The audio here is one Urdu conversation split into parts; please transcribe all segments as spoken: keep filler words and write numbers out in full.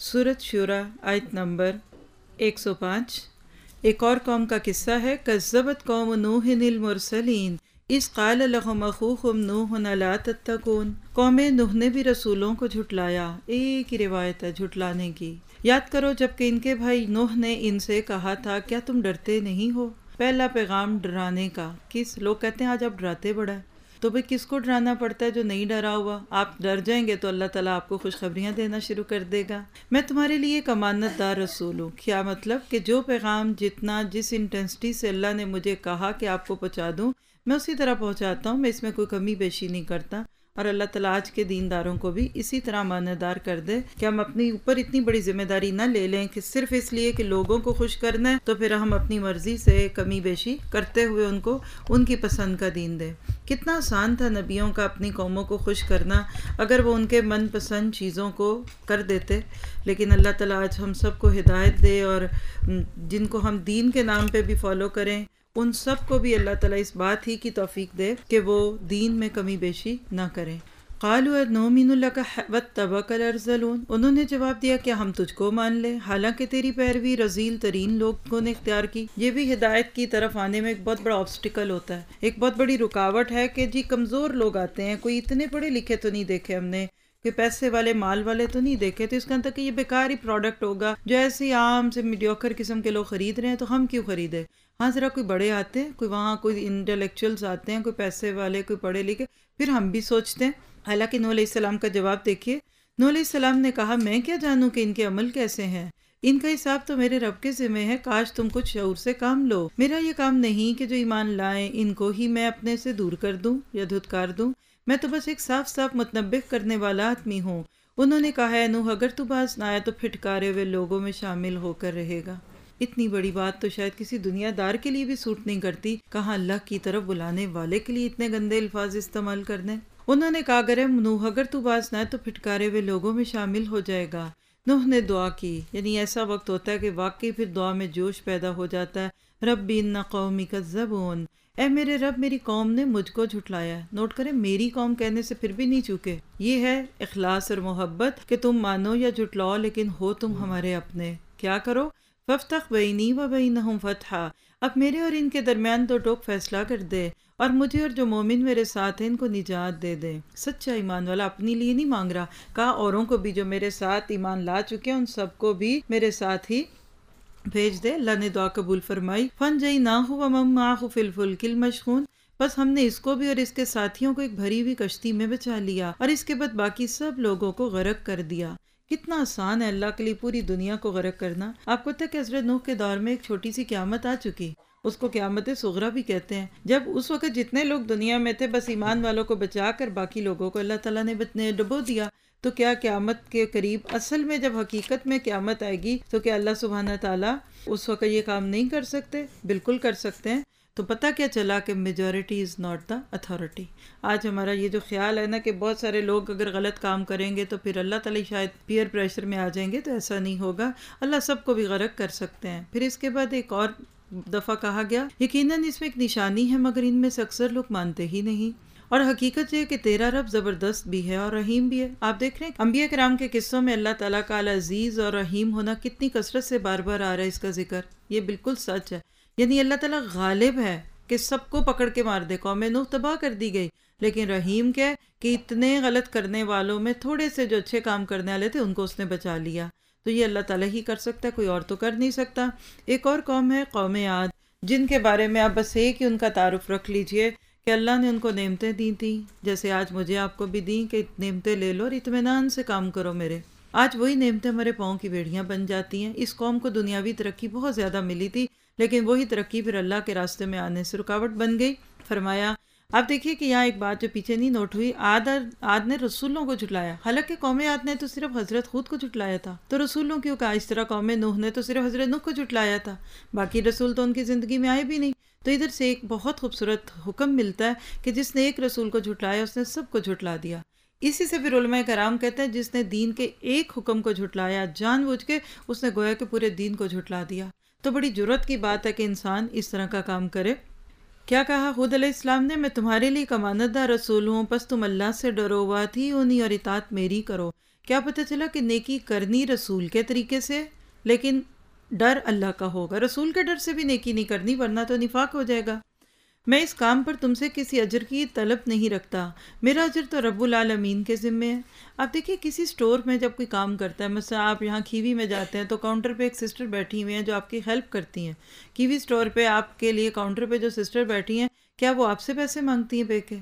سورۃ شورى آیت نمبر ایک سو پانچ۔ ایک اور قوم کا قصہ ہے، کذبت قوم نوح المرسلین اذ قال لهم اخوهم نوح الا تتقون۔ قوم نوح نے بھی رسولوں کو جھٹلایا، ایک ہی روایت ہے جھٹلانے کی۔ یاد کرو جب کہ ان کے بھائی نوح نے ان سے کہا تھا کیا تم ڈرتے نہیں ہو؟ پہلا پیغام ڈرانے کا۔ کس لوگ کہتے ہیں آج آپ ڈراتے بڑا ہے، تو بھئی کس کو ڈرانا پڑتا ہے جو نہیں ڈرا ہوا؟ آپ ڈر جائیں گے تو اللہ تعالیٰ آپ کو خوشخبریاں دینا شروع کر دے گا۔ میں تمہارے لیے ایک امانت دار رسول ہوں۔ کیا مطلب کہ جو پیغام جتنا جس انٹینسٹی سے اللہ نے مجھے کہا کہ آپ کو پہنچا دوں میں اسی طرح پہنچاتا ہوں، میں اس میں کوئی کمی بیشی نہیں کرتا۔ اور اللہ تعالیٰ آج کے دینداروں کو بھی اسی طرح امانت دار کر دے کہ ہم اپنی اوپر اتنی بڑی ذمہ داری نہ لے لیں کہ صرف اس لیے کہ لوگوں کو خوش کرنا ہے تو پھر ہم اپنی مرضی سے کمی بیشی کرتے ہوئے ان کو ان کی پسند کا دین دیں۔ کتنا آسان تھا نبیوں کا اپنی قوموں کو خوش کرنا اگر وہ ان کے من پسند چیزوں کو کر دیتے، لیکن اللہ تعالیٰ آج ہم سب کو ہدایت دے اور جن کو ہم دین کے نام پہ بھی فالو کریں ان سب کو بھی اللہ تعالیٰ اس بات ہی کی توفیق دے کہ وہ دین میں کمی بیشی نہ کریں۔ قالوا نؤمن لک واتبعک الارذلون۔ انہوں نے جواب دیا کہ ہم تجھ کو مان لیں حالانکہ تیری پیروی رذیل ترین لوگوں نے اختیار کی۔ یہ بھی ہدایت کی طرف آنے میں ایک بہت بڑا آبسٹیکل ہوتا ہے، ایک بہت بڑی رکاوٹ ہے کہ جی کمزور لوگ آتے ہیں، کوئی اتنے پڑھے لکھے تو نہیں دیکھے ہم نے، کہ پیسے والے مال والے تو نہیں دیکھے، تو اس کا مطلب کہ یہ بیکار ہی پروڈکٹ ہوگا جو ایسے عام سے میڈیوکر قسم کے لوگ خرید رہے ہیں تو ہم کیوں خریدیں۔ ہاں ذرا کوئی بڑے آتے ہیں، کوئی وہاں کوئی انٹلیکچوئلز آتے ہیں، کوئی پیسے والے، کوئی پڑھے لکھے، پھر ہم بھی سوچتے ہیں۔ حالانکہ نوح علیہ السلام کا جواب دیکھیے، نوح علیہ السلام نے کہا میں کیا جانوں کہ ان کے عمل کیسے ہیں، ان کا حساب تو میرے رب کے ذمہ ہے، کاش تم کچھ شعور سے کام لو۔ میرا یہ کام نہیں کہ جو ایمان لائیں ان کو ہی میں اپنے سے دور کر دوں یا دھتکار دوں، میں تو بس ایک صاف صاف متنبہ کرنے والا آدمی ہوں۔ انہوں نے کہا ہے نوح اگر تو باز نہ آیا تو پھٹکارے ہوئے لوگوں میں شامل ہو کر رہے گا۔ اتنی بڑی بات تو شاید کسی دنیا دار کے لیے بھی سوٹ نہیں کرتی، کہاں اللہ کی طرف بلانے والے کے لیے اتنے گندے الفاظ استعمال کرنے۔ انہوں نے کہا اگر نوح اگر تو باز نہ آئے تو پھٹکارے ہوئے لوگوں میں شامل ہو جائے گا۔ نوح نے دعا کی، یعنی ایسا وقت ہوتا ہے کہ واقعی پھر دعا میں جوش پیدا ہو جاتا ہے۔ رب ان قومی کذبون، اے میرے رب میری قوم نے مجھ کو جھٹلایا ہے۔ نوٹ کریں میری قوم کہنے سے پھر بھی نہیں چوکے۔ یہ ہے اخلاص اور محبت کہ تم مانو یا جھٹلاؤ لیکن ہو تم ہمارے اپنے۔ کیا کرو؟ فافتح بینی و بینہم فتحا، اب میرے اور ان کے درمیان دو ٹوک فیصلہ کر دے اور مجھے اور جو مومن میرے ساتھ ہیں ان کو نجات دے دے۔ سچا ایمان والا اپنی لیے نہیں مانگ رہا، کہا اوروں کو بھی جو میرے ساتھ ایمان لا چکے ہیں ان سب کو بھی میرے ساتھ ہی بھیج دے۔ اللہ نے دعا قبول فرمائی۔ فَانْجَيْنَاهُ وَمَن مَّعَهُ فِي الْفُلْكِ الْمَشْحُونِ، بس ہم نے اس کو بھی اور اس کے ساتھیوں کو ایک بھری ہوئی کشتی میں بچا لیا اور اس کے بعد باقی سب لوگوں کو غرق کر دیا۔ کتنا آسان ہے اللہ کے لیے پوری دنیا کو غرق کرنا۔ آپ کو پتہ ہے کہ حضرت نوح کے دور میں ایک چھوٹی سی قیامت آ چکی، اس کو قیامت صغریٰ بھی کہتے ہیں، جب اس وقت جتنے لوگ دنیا میں تھے بس ایمان والوں کو بچا کر باقی لوگوں کو اللہ تعالیٰ نے ڈبو دیا۔ تو کیا قیامت کے قریب اصل میں جب حقیقت میں قیامت آئے گی تو کیا اللہ سبحانہ تعالیٰ اس وقت یہ کام نہیں کر سکتے؟ بالکل کر سکتے ہیں۔ تو پتہ کیا چلا کہ majority is not the authority. آج ہمارا یہ جو خیال ہے نا کہ بہت سارے لوگ اگر غلط کام کریں گے تو پھر اللہ تعالیٰ شاید پیئر پریشر میں آ جائیں گے، تو ایسا نہیں ہوگا، اللہ سب کو بھی غرق کر سکتے ہیں۔ پھر اس کے بعد ایک اور دفعہ کہا گیا یقیناً اس میں ایک نشانی ہے مگر ان میں سے اکثر لوگ مانتے ہی نہیں، اور حقیقت یہ ہے کہ تیرا رب زبردست بھی ہے اور رحیم بھی ہے۔ آپ دیکھ رہے ہیں انبیاء کرام کے قصوں میں اللہ تعالیٰ کا العزیز اور رحیم ہونا کتنی کثرت سے بار بار آ رہا ہے اس کا ذکر، یہ بالکل سچ ہے۔ یعنی اللہ تعالیٰ غالب ہے کہ سب کو پکڑ کے مار دے۔ قوم نوح تباہ کر دی گئی، لیکن رحیم کیا ہے کہ اتنے غلط کرنے والوں میں تھوڑے سے جو اچھے کام کرنے والے تھے ان کو اس نے بچا لیا۔ تو یہ اللہ تعالیٰ ہی کر سکتا ہے، کوئی اور تو کر نہیں سکتا۔ ایک اور قوم ہے قوم عاد، جن کے بارے میں آپ بس ایک ہی ان کا تعارف رکھ لیجئے کہ اللہ نے ان کو نعمتیں دی تھیں جیسے آج مجھے آپ کو بھی دیں کہ نعمتیں لے لو اور اطمینان سے کام کرو میرے۔ آج وہی نعمتیں ہمارے پاؤں کی بیڑیاں بن جاتی ہیں۔ اس قوم کو دنیاوی ترقی بہت زیادہ ملی تھی لیکن وہی ترقی پھر اللہ کے راستے میں آنے سے رکاوٹ بن گئی۔ فرمایا آپ دیکھیے کہ یہاں ایک بات جو پیچھے نہیں نوٹ ہوئی، عاد عاد نے رسولوں کو جھٹلایا، حالانکہ قوم عاد نے تو صرف حضرت خود کو جھٹلایا تھا، تو رسولوں کیوں کہا؟ اس طرح قوم نوح نے تو صرف حضرت نوح کو جھٹلایا تھا، باقی رسول تو ان کی زندگی میں آئے بھی نہیں۔ تو ادھر سے ایک بہت خوبصورت حکم ملتا ہے کہ جس نے ایک رسول کو جھٹلایا اس نے سب کو جھٹلا دیا۔ اسی سے پھر علماء کرام کہتے ہیں جس نے دین کے ایک حکم کو جھٹلایا جان بوجھ کے، اس نے گویا کہ پورے دین کو جھٹلا دیا۔ تو بڑی جرات کی بات ہے کہ انسان اس طرح کا کام کرے۔ کیا کہا ہود علیہ السلام نے؟ میں تمہارے لیے امانت دار رسول ہوں، پس تم اللہ سے ڈرو، واطیعونی اور اطاعت میری کرو۔ کیا پتہ چلا کہ نیکی کرنی رسول کے طریقے سے، لیکن ڈر اللہ کا ہوگا، رسول کے ڈر سے بھی نیکی نہیں کرنی ورنہ تو نفاق ہو جائے گا۔ میں اس کام پر تم سے کسی اجر کی طلب نہیں رکھتا، میرا اجر تو رب العالمین کے ذمے ہے۔ آپ دیکھیے کسی سٹور میں جب کوئی کام کرتا ہے، مثلا آپ یہاں کیوی میں جاتے ہیں تو کاؤنٹر پہ ایک سسٹر بیٹھی ہوئی ہیں جو آپ کی ہیلپ کرتی ہیں۔ کیوی سٹور پہ آپ کے لیے کاؤنٹر پہ جو سسٹر بیٹھی ہیں، کیا وہ آپ سے پیسے مانگتی ہیں پے کے؟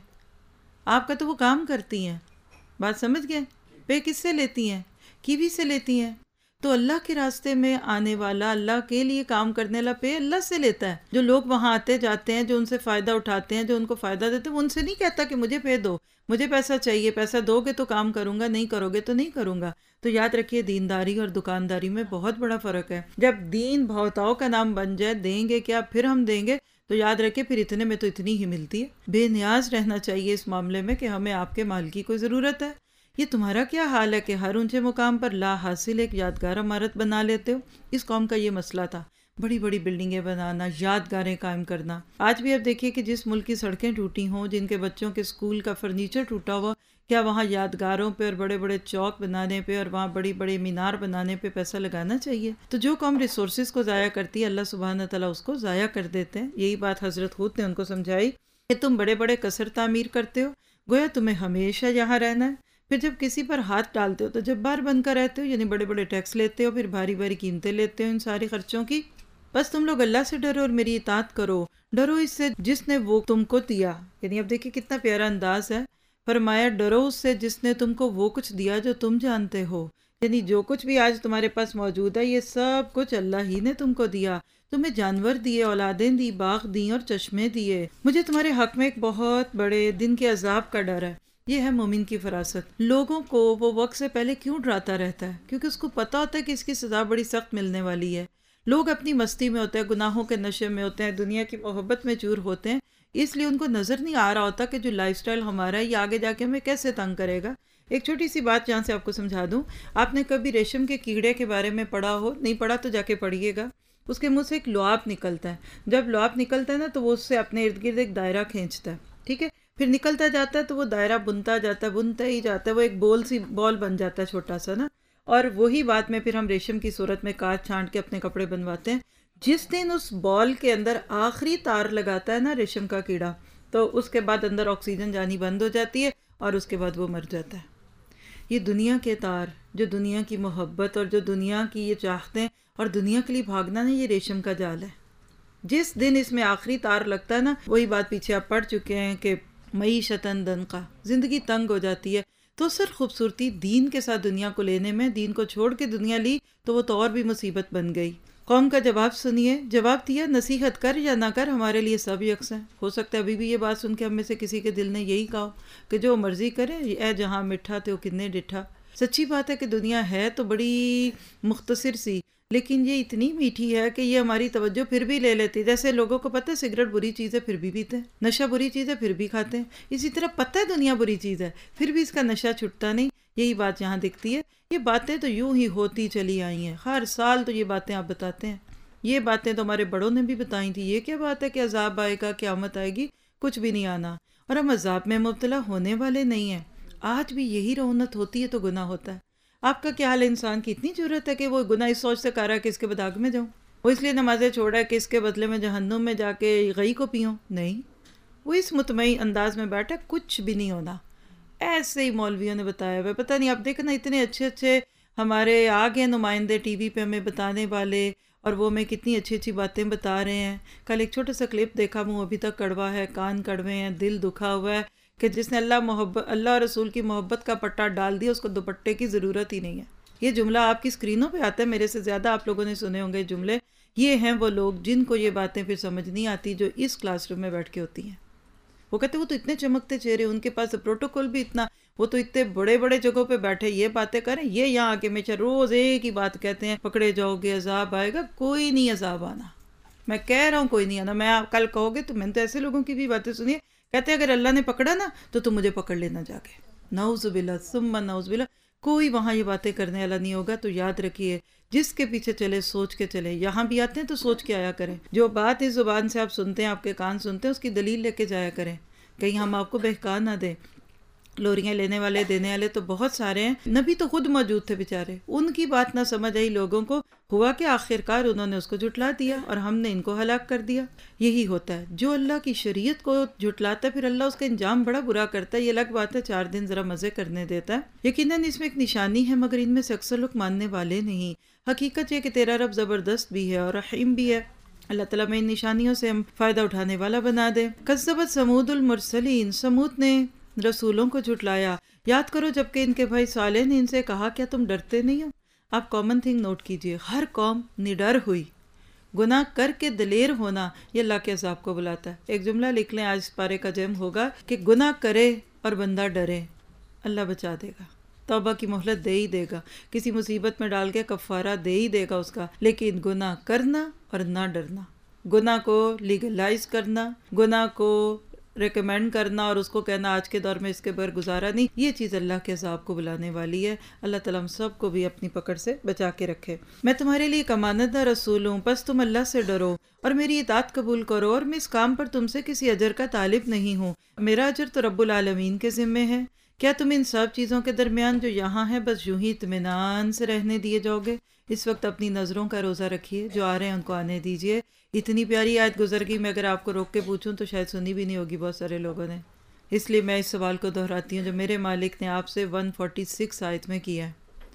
آپ کا تو وہ کام کرتی ہیں، بات سمجھ گئے؟ پے کس سے لیتی ہیں؟ کیوی سے لیتی ہیں۔ تو اللہ کے راستے میں آنے والا، اللہ کے لیے کام کرنے والا پے اللہ سے لیتا ہے۔ جو لوگ وہاں آتے جاتے ہیں، جو ان سے فائدہ اٹھاتے ہیں، جو ان کو فائدہ دیتے ہیں، وہ ان سے نہیں کہتا کہ مجھے پے دو، مجھے پیسہ چاہیے، پیسہ دو گے تو کام کروں گا، نہیں کرو گے تو نہیں کروں گا۔ تو یاد رکھیے دینداری اور دکانداری میں بہت بڑا فرق ہے۔ جب دین بہتاؤ کا نام بن جائے، دیں گے کیا پھر ہم دیں گے، تو یاد رکھیں پھر اتنے میں تو اتنی ہی ملتی ہے۔ بے نیاز رہنا چاہیے اس معاملے میں کہ ہمیں آپ کے مال کی کوئی ضرورت ہے۔ یہ تمہارا کیا حال ہے کہ ہر اونچے مقام پر لا حاصل ایک یادگار عمارت بنا لیتے ہو؟ اس قوم کا یہ مسئلہ تھا، بڑی بڑی بلڈنگیں بنانا، یادگاریں قائم کرنا۔ آج بھی اب دیکھیے کہ جس ملک کی سڑکیں ٹوٹی ہوں، جن کے بچوں کے اسکول کا فرنیچر ٹوٹا ہوا، کیا وہاں یادگاروں پہ اور بڑے بڑے چوک بنانے پہ اور وہاں بڑی بڑی مینار بنانے پہ پیسہ لگانا چاہیے؟ تو جو قوم ریسورسز کو ضائع کرتی ہے، اللہ سبحانہ تعالیٰ اس کو ضائع کر دیتے ہیں۔ یہی بات حضرت ہود نے ان کو سمجھائی کہ تم بڑے بڑے قصر تعمیر کرتے ہو، گویا تمہیں ہمیشہ یہاں رہنا ہے، پھر جب کسی پر ہاتھ ڈالتے ہو تو جبار بن کر رہتے ہو، یعنی بڑے بڑے ٹیکس لیتے ہو، پھر بھاری بھاری قیمتیں لیتے ہو ان سارے خرچوں کی۔ بس تم لوگ اللہ سے ڈرو اور میری اطاعت کرو، ڈرو اس سے جس نے وہ تم کو دیا۔ یعنی اب دیکھیں کتنا پیارا انداز ہے، فرمایا ڈرو اس سے جس نے تم کو وہ کچھ دیا جو تم جانتے ہو۔ یعنی جو کچھ بھی آج تمہارے پاس موجود ہے، یہ سب کچھ اللہ ہی نے تم کو دیا۔ تمہیں جانور دیے، اولادیں دی، باغ دی اور چشمے دیے۔ مجھے تمہارے حق میں ایک بہت بڑے دن کے عذاب کا ڈر ہے۔ یہ ہے مومن کی فراست۔ لوگوں کو وہ وقت سے پہلے کیوں ڈراتا رہتا ہے؟ کیونکہ اس کو پتا ہوتا ہے کہ اس کی سزا بڑی سخت ملنے والی ہے۔ لوگ اپنی مستی میں ہوتے ہیں، گناہوں کے نشے میں ہوتے ہیں، دنیا کی محبت میں چور ہوتے ہیں، اس لیے ان کو نظر نہیں آ رہا ہوتا کہ جو لائف سٹائل ہمارا ہے یہ آگے جا کے ہمیں کیسے تنگ کرے گا۔ ایک چھوٹی سی بات جہاں سے آپ کو سمجھا دوں، آپ نے کبھی ریشم کے کیڑے کے بارے میں پڑھا ہو؟ نہیں پڑھا تو جا کے پڑھیے گا۔ اس کے منہ سے ایک لعاب نکلتا ہے، جب لعاب نکلتا ہے نا تو وہ اس سے اپنے ارد گرد ایک دائرہ کھینچتا ہے، ٹھیک ہے؟ پھر نکلتا جاتا ہے تو وہ دائرہ بنتا جاتا ہے، بنتا ہی جاتا ہے، وہ ایک بول سی بال بن جاتا ہے چھوٹا سا نا۔ اور وہی بات میں پھر ہم ریشم کی صورت میں کاٹ چھانٹ کے اپنے کپڑے بنواتے ہیں۔ جس دن اس بال کے اندر آخری تار لگاتا ہے نا ریشم کا کیڑا، تو اس کے بعد اندر آکسیجن جانی بند ہو جاتی ہے اور اس کے بعد وہ مر جاتا ہے۔ یہ دنیا کے تار، جو دنیا کی محبت اور جو دنیا کی یہ چاہتے ہیں اور دنیا کے لیے بھاگنا نا، یہ ریشم کا جال ہے۔ جس دن اس میں آخری تار لگتا ہے نا، وہی بات پیچھے آپ پڑھ چکے ہیں کہ معیشتاً دنقا، زندگی تنگ ہو جاتی ہے۔ تو سر خوبصورتی دین کے ساتھ دنیا کو لینے میں، دین کو چھوڑ کے دنیا لی تو وہ تو اور بھی مصیبت بن گئی۔ قوم کا جواب سنیے، جواب دیا نصیحت کر یا نہ کر ہمارے لیے سب یکساں۔ ہو سکتا ہے ابھی بھی یہ بات سن کے ہم میں سے کسی کے دل نے یہی کہا کہ جو مرضی کرے، اے جہاں مٹھا تے وہ کتنے ڈٹھا۔ سچی بات ہے کہ دنیا ہے تو بڑی مختصر سی، لیکن یہ اتنی میٹھی ہے کہ یہ ہماری توجہ پھر بھی لے لیتی ہے۔ جیسے لوگوں کو پتہ ہے سگریٹ بری چیز ہے پھر بھی پیتے ہیں، نشہ بری چیز ہے پھر بھی کھاتے ہیں، اسی طرح پتہ ہے دنیا بری چیز ہے پھر بھی اس کا نشہ چھٹتا نہیں۔ یہی بات یہاں دکھتی ہے۔ یہ باتیں تو یوں ہی ہوتی چلی آئی ہیں، ہر سال تو یہ باتیں آپ بتاتے ہیں۔ یہ باتیں تو ہمارے بڑوں نے بھی بتائی تھی۔ یہ کیا بات ہے کہ عذاب آئے گا، قیامت آئے گی؟ کچھ بھی نہیں آنا، اور ہم عذاب میں مبتلا ہونے والے نہیں ہیں۔ آج بھی یہی رونت ہوتی ہے تو گناہ ہوتا ہے۔ آپ کا کیا حال ہے؟ انسان کی اتنی ضرورت ہے کہ وہ گناہ اس سوچ سے کر رہا ہے کہ اس کے بعد آگ میں جاؤں، وہ اس لیے نمازیں چھوڑا ہے کہ اس کے بدلے میں جہنم میں جا کے غی کو پیوں؟ نہیں، وہ اس مطمئن انداز میں بیٹھا کچھ بھی نہیں ہونا۔ ایسے ہی مولویوں نے بتایا ہوا، پتہ نہیں آپ دیکھنا اتنے اچھے اچھے ہمارے آگے نمائندے ٹی وی پہ ہمیں بتانے والے، اور وہ ہمیں کتنی اچھی اچھی باتیں بتا رہے ہیں۔ کل ایک چھوٹا سا کلپ دیکھا، منہ ابھی تک کڑوا ہے، کان کڑوے ہیں، دل دکھا ہوا ہے کہ جس نے اللہ محبت اللہ اور رسول کی محبت کا پٹا ڈال دیا، اس کو دوپٹے کی ضرورت ہی نہیں ہے۔ یہ جملہ آپ کی اسکرینوں پہ آتا ہے، میرے سے زیادہ آپ لوگوں نے سنے ہوں گے جملے۔ یہ ہیں وہ لوگ جن کو یہ باتیں پھر سمجھ نہیں آتی، جو اس کلاس روم میں بیٹھ کے ہوتی ہیں۔ وہ کہتے ہیں وہ تو اتنے چمکتے چہرے، ان کے پاس پروٹوکول بھی اتنا، وہ تو اتنے بڑے بڑے جگہوں پہ بیٹھے یہ باتیں کریں، یہ یہاں آ کے ہمیشہ روز ایک ہی بات کہتے ہیں، پکڑے جاؤ گے، عذاب آئے گا۔ کوئی نہیں عذاب آنا، میں کہہ رہا ہوں کوئی نہیں آنا۔ میں آپ کل کہو گے تو میں نے تو ایسے لوگوں کی بھی باتیں سنی ہے، کہتے ہیں اگر اللہ نے پکڑا نا تو تم مجھے پکڑ لینا جا کے۔ نعوذ باللہ ثم نعوذ باللہ، کوئی وہاں یہ باتیں کرنے والا نہیں ہوگا۔ تو یاد رکھیے، جس کے پیچھے چلے سوچ کے چلے۔ یہاں بھی آتے ہیں تو سوچ کے آیا کریں، جو بات اس زبان سے آپ سنتے ہیں، آپ کے کان سنتے ہیں، اس کی دلیل لے کے جایا کریں، کہیں ہم آپ کو بہکا نہ دیں۔ لوریاں لینے والے دینے والے تو بہت سارے ہیں، نبی تو خود موجود تھے بیچارے، ان کی بات نہ سمجھ آئی لوگوں کو، ہوا کہ آخر کار انہوں نے اس کو جھٹلا دیا اور ہم نے ان کو ہلاک کر دیا۔ یہی ہوتا ہے، جو اللہ کی شریعت کو جھٹلاتا ہے پھر اللہ اس کا انجام بڑا برا کرتا ہے۔ یہ الگ بات ہے چار دن ذرا مزے کرنے دیتا ہے، یقیناً اس میں ایک نشانی ہے مگر ان میں سے اکثر لوگ ماننے والے نہیں۔ حقیقت یہ کہ تیرا رب زبردست بھی ہے اور رحیم بھی ہے۔ اللہ تعالیٰ میں ان نشانیوں سے ہم فائدہ اٹھانے والا بنا دے۔ کذبت ثمود المرسلین، سمود نے رسولوں کو جھٹلایا۔ یاد کرو جب کہ ان کے بھائی صالح نے ان سے کہا کیا تم ڈرتے نہیں ہو؟ آپ کامن تھنگ نوٹ کیجئے، ہر قوم نڈر ہوئی۔ گناہ کر کے دلیر ہونا یہ اللہ کے عذاب کو بلاتا ہے۔ ایک جملہ لکھ لیں، آج اس پارے کا جیم ہوگا کہ گناہ کرے اور بندہ ڈرے، اللہ بچا دے گا، توبہ کی مہلت دے ہی دے گا، کسی مصیبت میں ڈال کے کفارہ دے ہی دے گا اس کا، لیکن گناہ کرنا اور نہ ڈرنا، گناہ کو لیگلائز کرنا، گناہ کو ریکمینڈ کرنا اور اس کو کہنا آج کے دور میں اس کے بغیر گزارا نہیں، یہ چیز اللہ کے عذاب کو بلانے والی ہے۔ اللہ تعالیٰ ہم سب کو بھی اپنی پکڑ سے بچا کے رکھے۔ میں تمہارے لیے ایک امانت دار رسول ہوں، بس تم اللہ سے ڈرو اور میری اطاعت قبول کرو، اور میں اس کام پر تم سے کسی اجر کا طالب نہیں ہوں، میرا اجر تو رب العالمین کے ذمے ہے۔ کیا تم ان سب چیزوں کے درمیان جو یہاں ہے بس یوں ہی اطمینان سے رہنے دیے جاؤ گے؟ اس وقت اپنی نظروں کا روزہ رکھیے، جو آ رہے ہیں ان کو آنے دیجیے۔ اتنی پیاری آیت گزر گئی، میں اگر آپ کو روک کے پوچھوں تو شاید سنی بھی نہیں ہوگی بہت سارے لوگوں نے، اس لیے میں اس سوال کو دہراتی ہوں جو میرے مالک نے آپ سے ایک سو چھیالیس آیت میں کیا ہے۔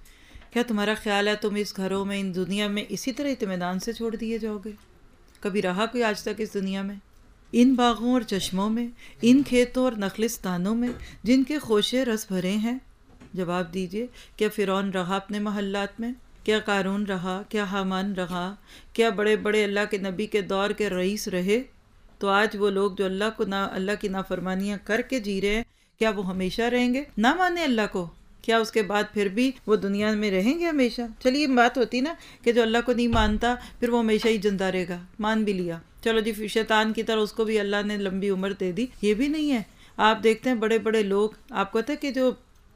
کیا تمہارا خیال ہے تم اس گھروں میں، ان دنیا میں اسی طرح اطمینان سے چھوڑ دیے جاؤ گے؟ کبھی رہا کوئی آج تک اس دنیا میں؟ ان باغوں اور چشموں میں، ان کھیتوں اور نخلستانوں میں جن کے خوشے رس بھرے ہیں؟ جواب دیجئے، کیا فرعون رہا اپنے محلات میں؟ کیا قارون رہا؟ کیا حامان رہا؟ کیا بڑے بڑے اللہ کے نبی کے دور کے رئیس رہے؟ تو آج وہ لوگ جو اللہ کو نہ اللہ کی نافرمانیاں کر کے جی رہے ہیں، کیا وہ ہمیشہ رہیں گے؟ نہ مانے اللہ کو، کیا اس کے بعد پھر بھی وہ دنیا میں رہیں گے ہمیشہ؟ چلیے بات ہوتی نا کہ جو اللہ کو نہیں مانتا پھر وہ ہمیشہ ہی زندہ رہے گا، مان بھی لیا، چلو جی شیطان کی طرح اس کو بھی اللہ نے لمبی عمر دے دی، یہ بھی نہیں ہے۔ آپ دیکھتے ہیں بڑے بڑے لوگ، آپ کو پتہ ہے کہ جو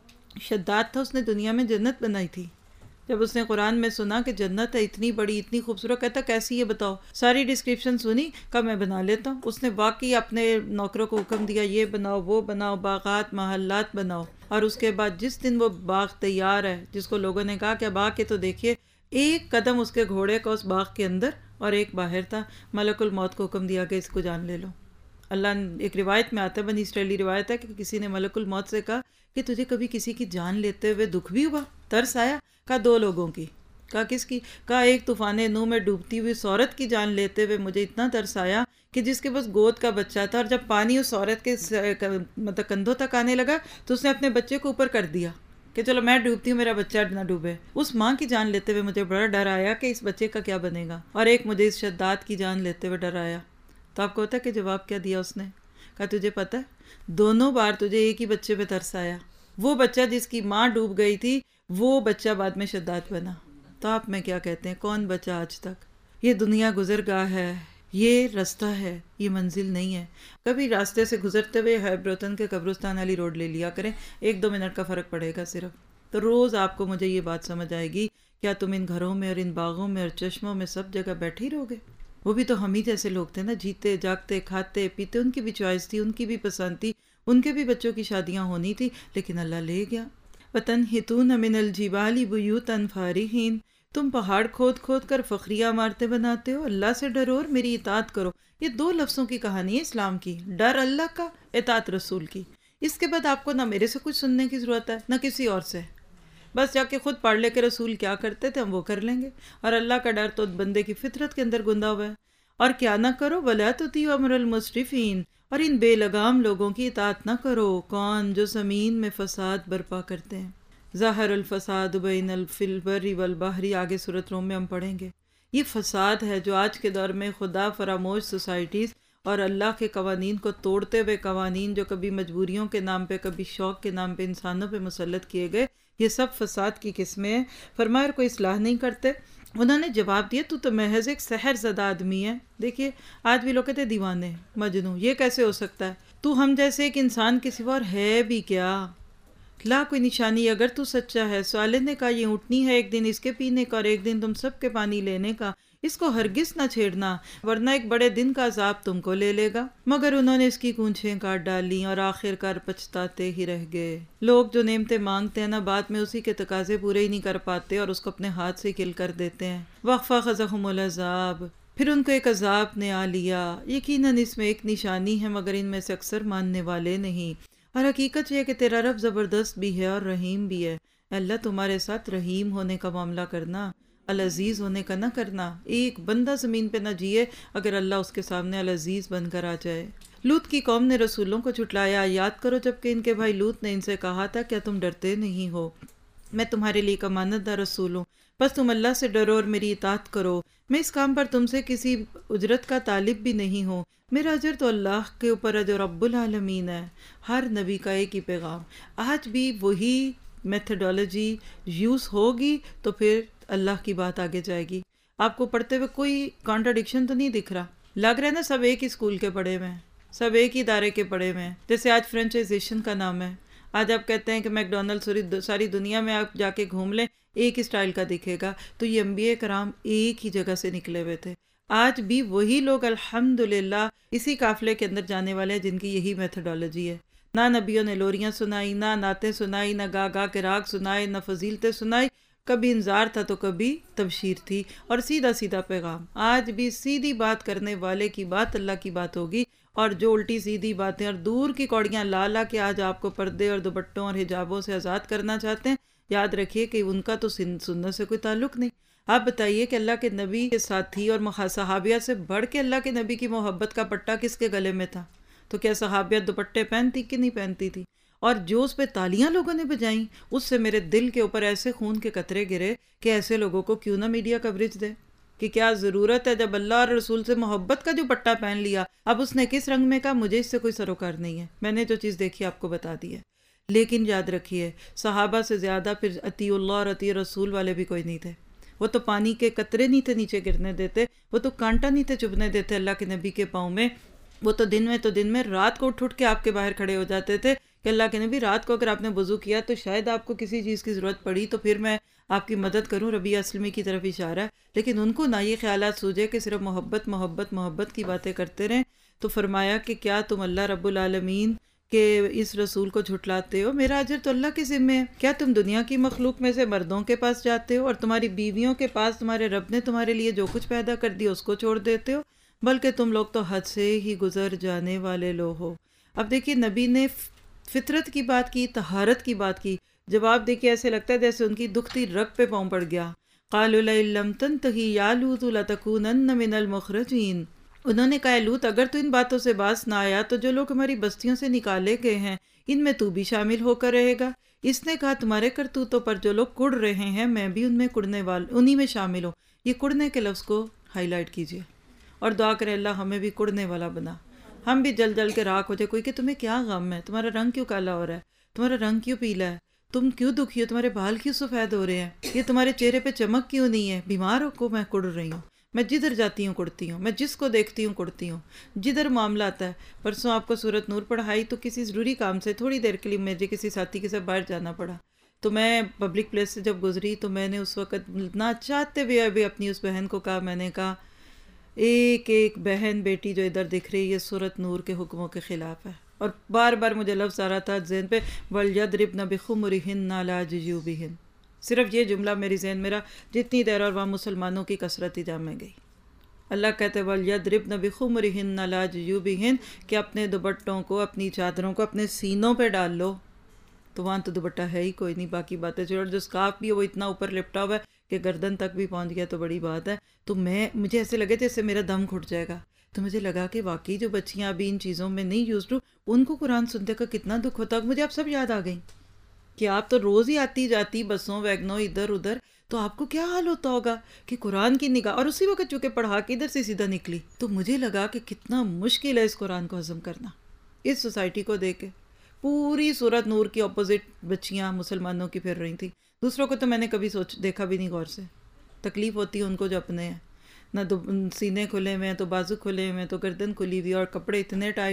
شداد تھا اس نے دنیا میں جنت بنائی تھی، جب اس نے قرآن میں سنا کہ جنت ہے اتنی بڑی اتنی خوبصورت، کہتا کیسی یہ بتاؤ، ساری ڈسکرپشن سنی، کہا میں بنا لیتا ہوں۔ اس نے واقعی اپنے نوکروں کو حکم دیا یہ بناؤ وہ بناؤ، باغات محلات بناؤ، اور اس کے بعد جس دن وہ باغ تیار ہے، جس کو لوگوں نے کہا کہ باغ کے تو دیکھیے، ایک قدم اس کے گھوڑے کا اس باغ کے اندر اور ایک باہر تھا، ملک الموت کو حکم دیا کہ اس کو جان لے لو۔ اللہ نے ایک روایت میں آتا ہے، بنی اسرائیلی روایت ہے کہ کسی نے ملک الموت سے کہا کہ تجھے کبھی کسی کی جان لیتے ہوئے دکھ بھی ہوا، ترس آیا؟ کہا دو لوگوں کی۔ کہا کس کی؟ کہا ایک طوفان نوح میں ڈوبتی ہوئی اس عورت کی جان لیتے ہوئے مجھے اتنا ترس آیا کہ جس کے بس گود کا بچہ تھا، اور جب پانی اس عورت کے مطلب کندھوں تک آنے لگا تو اس نے اپنے بچے کو اوپر کر دیا کہ چلو میں ڈوبتی ہوں میرا بچہ نہ ڈوبے۔ اس ماں کی جان لیتے ہوئے مجھے بڑا ڈر آیا کہ اس بچے کا کیا بنے گا، اور ایک مجھے اس شداد کی جان لیتے ہوئے ڈر آیا۔ تو آپ کو پتا ہے کہ جواب کیا دیا اس نے؟ کہا تجھے پتا ہے دونوں بار تجھے ایک ہی بچے پہ ترس آیا، وہ بچہ جس کی ماں ڈوب گئی تھی وہ بچہ بعد میں شداد بنا۔ تو آپ میں کیا کہتے ہیں، کون بچا آج تک؟ یہ دنیا گزر گاہ ہے، یہ رستہ ہے، یہ منزل نہیں ہے۔ کبھی راستے سے گزرتے ہوئے ہیبروتن کے قبرستان والی روڈ لے لیا کریں، ایک دو منٹ کا فرق پڑے گا صرف، تو روز آپ کو مجھے یہ بات سمجھ آئے گی، کیا تم ان گھروں میں اور ان باغوں میں اور چشموں میں سب جگہ بیٹھے ہی رہو گے؟ وہ بھی تو ہم ہی جیسے لوگ تھے نا، جیتے جاگتے کھاتے پیتے، ان کی بھی چوائس تھی، ان کی بھی پسند تھی، ان کے بھی بچوں کی شادیاں ہونی تھی، لیکن اللہ لے گیا۔ وَتَنْحِتُونَ مِنَ الْجِبَالِ بُيُوتًا فَارِهِينَ، تم پہاڑ کھود کھود کر فخریہ عمارتیں بناتے ہو۔ اللہ سے ڈرو اور میری اطاعت کرو۔ یہ دو لفظوں کی کہانی ہے اسلام کی، ڈر اللہ کا، اطاعت رسول کی۔ اس کے بعد آپ کو نہ میرے سے کچھ سننے کی ضرورت ہے نہ کسی اور سے، بس جا کے خود پڑھ لے کے رسول کیا کرتے تھے ہم وہ کر لیں گے، اور اللہ کا ڈر تو بندے کی فطرت کے اندر گندا ہوا ہے۔ اور کیا نہ کرو، وَلَا تُطِیعُوا أَمْرَ الْمُسْرِفِینَ، اور ان بے لگام لوگوں کی اطاعت نہ کرو، کون جو زمین میں فساد برپا کرتے ہیں۔ ظاہر الفساد بین الفی البر والبحر، آگے سورۃ روم میں ہم پڑھیں گے۔ یہ فساد ہے جو آج کے دور میں خدا فراموش سوسائٹیز اور اللہ کے قوانین کو توڑتے ہوئے قوانین جو کبھی مجبوریوں کے نام پہ کبھی شوق کے نام پہ انسانوں پہ مسلط کیے گئے، یہ سب فساد کی قسمیں ہیں۔ فرمایا کوئی اصلاح نہیں کرتے۔ انہوں نے جواب دیا تو تو محض ایک سحر زدہ آدمی ہے۔ دیکھیے آج بھی لوگ کہتے ہیں دیوانے مجنوں، یہ کیسے ہو سکتا ہے؟ تو ہم جیسے ایک انسان کے سوا اور ہے بھی کیا؟ لا کوئی نشانی اگر تو سچا ہے۔ صالح نے کہا یہ اونٹنی ہے ایک دن اس کے پینے کا اور ایک دن تم سب کے پانی لینے کا، اس کو ہرگز نہ چھیڑنا ورنہ ایک بڑے دن کا عذاب تم کو لے لے گا۔ مگر انہوں نے اس کی کونچھیں کاٹ ڈالیں اور آخر کار پچھتاتے ہی رہ گئے۔ لوگ جو نعمتیں مانگتے ہیں نا بعد میں اسی کے تقاضے پورے ہی نہیں کر پاتے اور اس کو اپنے ہاتھ سے کل کر دیتے ہیں۔ وَأَخَذَهُمُ الْعَذَابُ، پھر ان کو ایک عذاب نے آ لیا۔ یقیناً اس میں ایک نشانی ہے مگر ان میں سے اکثر ماننے والے نہیں۔ اور حقیقت یہ ہے کہ تیرا رب زبردست بھی ہے اور رحیم بھی ہے۔ اللہ تمہارے ساتھ رحیم ہونے کا معاملہ کرنا، العزیز ہونے کا نہ کرنا۔ ایک بندہ زمین پہ نہ جیے اگر اللہ اس کے سامنے العزیز بن کر آ جائے۔ لوط کی قوم نے رسولوں کو جھٹلایا، یاد کرو جبکہ ان کے بھائی لوط نے ان سے کہا تھا کیا تم ڈرتے نہیں ہو، میں تمہارے لیے ایک امانت دار رسول ہوں، بس تم اللہ سے ڈرو اور میری اطاعت کرو، میں اس کام پر تم سے کسی اجرت کا طالب بھی نہیں ہوں، میرا اجر تو اللہ کے اوپر ہے جو رب العالمین ہے۔ ہر نبی کا ایک ہی پیغام، آج بھی وہی میتھڈالوجی یوز ہوگی تو پھر اللہ کی بات آگے جائے گی۔ آپ کو پڑھتے ہوئے کوئی کانٹرڈکشن تو نہیں دکھ رہا؟ لگ رہا ہے نا سب ایک ہی اسکول کے پڑھے ہوئے ہیں، سب ایک ہی ادارے کے پڑھے ہوئے ہیں۔ جیسے آج فرینچائزیشن کا نام ہے، آج آپ کہتے ہیں کہ میک ڈونلڈ ساری دنیا میں آپ جا کے گھوم لیں ایک ہی اسٹائل کا دکھے گا، تو یہ انبیاء کرام ایک ہی جگہ سے نکلے ہوئے تھے۔ آج بھی وہی لوگ الحمدللہ اسی قافلے کے اندر جانے والے ہیں جن کی یہی میتھڈالوجی ہے۔ نہ نبیوں نے لوریاں سنائی، نہ نعتیں سنائی، نہ گا گا کے راگ سنائے، نہ فضیلتیں سنائی، کبھی انذار تھا تو کبھی تبشیر تھی، اور سیدھا سیدھا پیغام۔ آج بھی سیدھی بات کرنے والے کی بات اللہ کی بات ہوگی، اور جو الٹی سیدھی باتیں اور دور کی کوڑیاں لا لا کے آج آپ کو پردے اور دوپٹوں اور حجابوں سے آزاد کرنا چاہتے ہیں، یاد رکھیے کہ ان کا تو سنت سے کوئی تعلق نہیں۔ آپ بتائیے کہ اللہ کے نبی کے ساتھی اور صحابیہ سے بڑھ کے اللہ کے نبی کی محبت کا پٹا کس کے گلے میں تھا؟ تو کیا صحابیہ دوپٹے پہنتی کہ نہیں پہنتی تھی؟ اور جو اس پہ تالیاں لوگوں نے بجائیں، اس سے میرے دل کے اوپر ایسے خون کے قطرے گرے کہ ایسے لوگوں کو کیوں نہ میڈیا کوریج دے، کہ کیا ضرورت ہے جب اللہ اور رسول سے محبت کا جو پٹا پہن لیا، اب اس نے کس رنگ میں کہا مجھے اس سے کوئی سروکار نہیں ہے، میں نے جو چیز دیکھی آپ کو بتا دی ہے۔ لیکن یاد رکھیے صحابہ سے زیادہ پھر اطیع اللہ اور اطیع رسول والے بھی کوئی نہیں تھے۔ وہ تو پانی کے قطرے نہیں تھے نیچے گرنے دیتے، وہ تو کانٹا نہیں تھے چبھنے دیتے اللہ کے نبی کے پاؤں میں، وہ تو دن میں تو دن میں رات کو اٹھ اٹھ کے آپ کے باہر کھڑے ہو جاتے تھے کہ اللہ کے نبی رات کو اگر آپ نے وضو کیا تو شاید آپ کو کسی چیز کی ضرورت پڑی تو پھر میں آپ کی مدد کروں، ربیہ اسلمی کی طرف اشارہ ہے۔ لیکن ان کو نہ یہ خیالات سوجے کہ صرف محبت محبت محبت کی باتیں کرتے رہیں، تو فرمایا کہ کیا تم اللہ رب العالمین کہ اس رسول کو جھٹلاتے ہو؟ میرا اجر تو اللہ کے ذمہ ہے۔ کیا تم دنیا کی مخلوق میں سے مردوں کے پاس جاتے ہو اور تمہاری بیویوں کے پاس تمہارے رب نے تمہارے لیے جو کچھ پیدا کر دیا اس کو چھوڑ دیتے ہو؟ بلکہ تم لوگ تو حد سے ہی گزر جانے والے لوگ ہو۔ اب دیکھیے نبی نے فطرت کی بات کی، طہارت کی بات کی، جواب دیکھیے ایسے لگتا ہے جیسے ان کی دکھتی رگ پہ پاؤں پڑ گیا۔ قالوا لئن لم تنتہی یا لوط لتکونن من المخرجین، انہوں نے کہا لوط اگر تو ان باتوں سے باز نہ آیا تو جو لوگ ہماری بستیوں سے نکالے گئے ہیں ان میں تو بھی شامل ہو کر رہے گا۔ اس نے کہا تمہارے کرتوتوں پر جو لوگ کڑ رہے ہیں میں بھی ان میں کڑنے وال انہی میں شامل ہوں۔ یہ کڑنے کے لفظ کو ہائی لائٹ کیجیے اور دعا کرے اللہ ہمیں بھی کڑنے والا بنا، ہم بھی جل جل کے راکھ ہو جائے۔ کوئی کہ تمہیں کیا غم ہے، تمہارا رنگ کیوں کالا ہو رہا ہے، تمہارا رنگ کیوں پیلا ہے، تم کیوں دکھی ہو، تمہارے بال کیوں سفید ہو رہے ہیں، یہ تمہارے چہرے پہ چمک کیوں نہیں ہے؟ بیمار ہو کو میں کڑ رہی ہوں، میں جدھر جاتی ہوں کڑتی ہوں، میں جس کو دیکھتی ہوں کڑتی ہوں، جدھر معاملہ آتا ہے۔ پرسوں آپ کو سورت نور پڑھائی تو کسی ضروری کام سے تھوڑی دیر کے لیے مجھے کسی ساتھی کے ساتھ باہر جانا پڑا، تو میں پبلک پلیس سے جب گزری تو میں نے اس وقت نہ چاہتے ہوئے بھی اپنی اس بہن کو کہا، میں نے کہا ایک ایک بہن بیٹی جو ادھر دکھ رہی ہے یہ سورت نور کے حکموں کے خلاف ہے، اور بار بار مجھے لفظ آ رہا تھا ذہن پہ وَلْيَضْرِبْنَ بِخُمُرِهِنَّ عَلَىٰ جُيُوبِهِنَّ، صرف یہ جملہ میری ذہن میرا جتنی دیر اور وہاں مسلمانوں کی کثرت جا میں گئی۔ اللہ کہتے وَلْيَضْرِبْنَ بِخُمُرِهِنَّ عَلَىٰ جُيُوبِهِنَّ کہ اپنے دوپٹوں کو، اپنی چادروں کو اپنے سینوں پہ ڈال لو، تو وہاں تو دوپٹہ ہے ہی کوئی نہیں، باقی باتیں چھوڑ، جو اسکارف بھی ہے وہ اتنا اوپر لپٹا ہوا ہے کہ گردن تک بھی پہنچ گیا تو بڑی بات ہے۔ تو میں مجھے ایسے لگے جیسے میرا دم گھٹ جائے گا، تو مجھے لگا کہ واقعی جو بچیاں ابھی ان چیزوں میں نہیں یوزڈ ہو ان کو قرآن سنتے کا کتنا دکھ ہوتا ہے۔ مجھے آپ سب یاد آ گئیں کہ آپ تو روز ہی آتی جاتی بسوں ویگنوں ادھر ادھر، تو آپ کو کیا حال ہوتا ہوگا کہ قرآن کی نگاہ، اور اسی وقت چونکہ پڑھا کے ادھر سے سیدھا نکلی تو مجھے لگا کہ کتنا مشکل ہے اس قرآن کو ہضم کرنا۔ اس سوسائٹی کو دیکھ کے پوری سورت نور کی اپوزٹ بچیاں مسلمانوں کی پھر رہی تھیں، دوسروں کو تو میں نے کبھی سوچ دیکھا بھی نہیں غور سے، تکلیف ہوتی ہے ان کو جو اپنے ہیں، نہ سینے کھلے ہوئے ہیں تو بازو کھلے ہوئے ہیں تو گردن کھلی ہوئی اور کپڑے اتنے ٹائٹ ہیں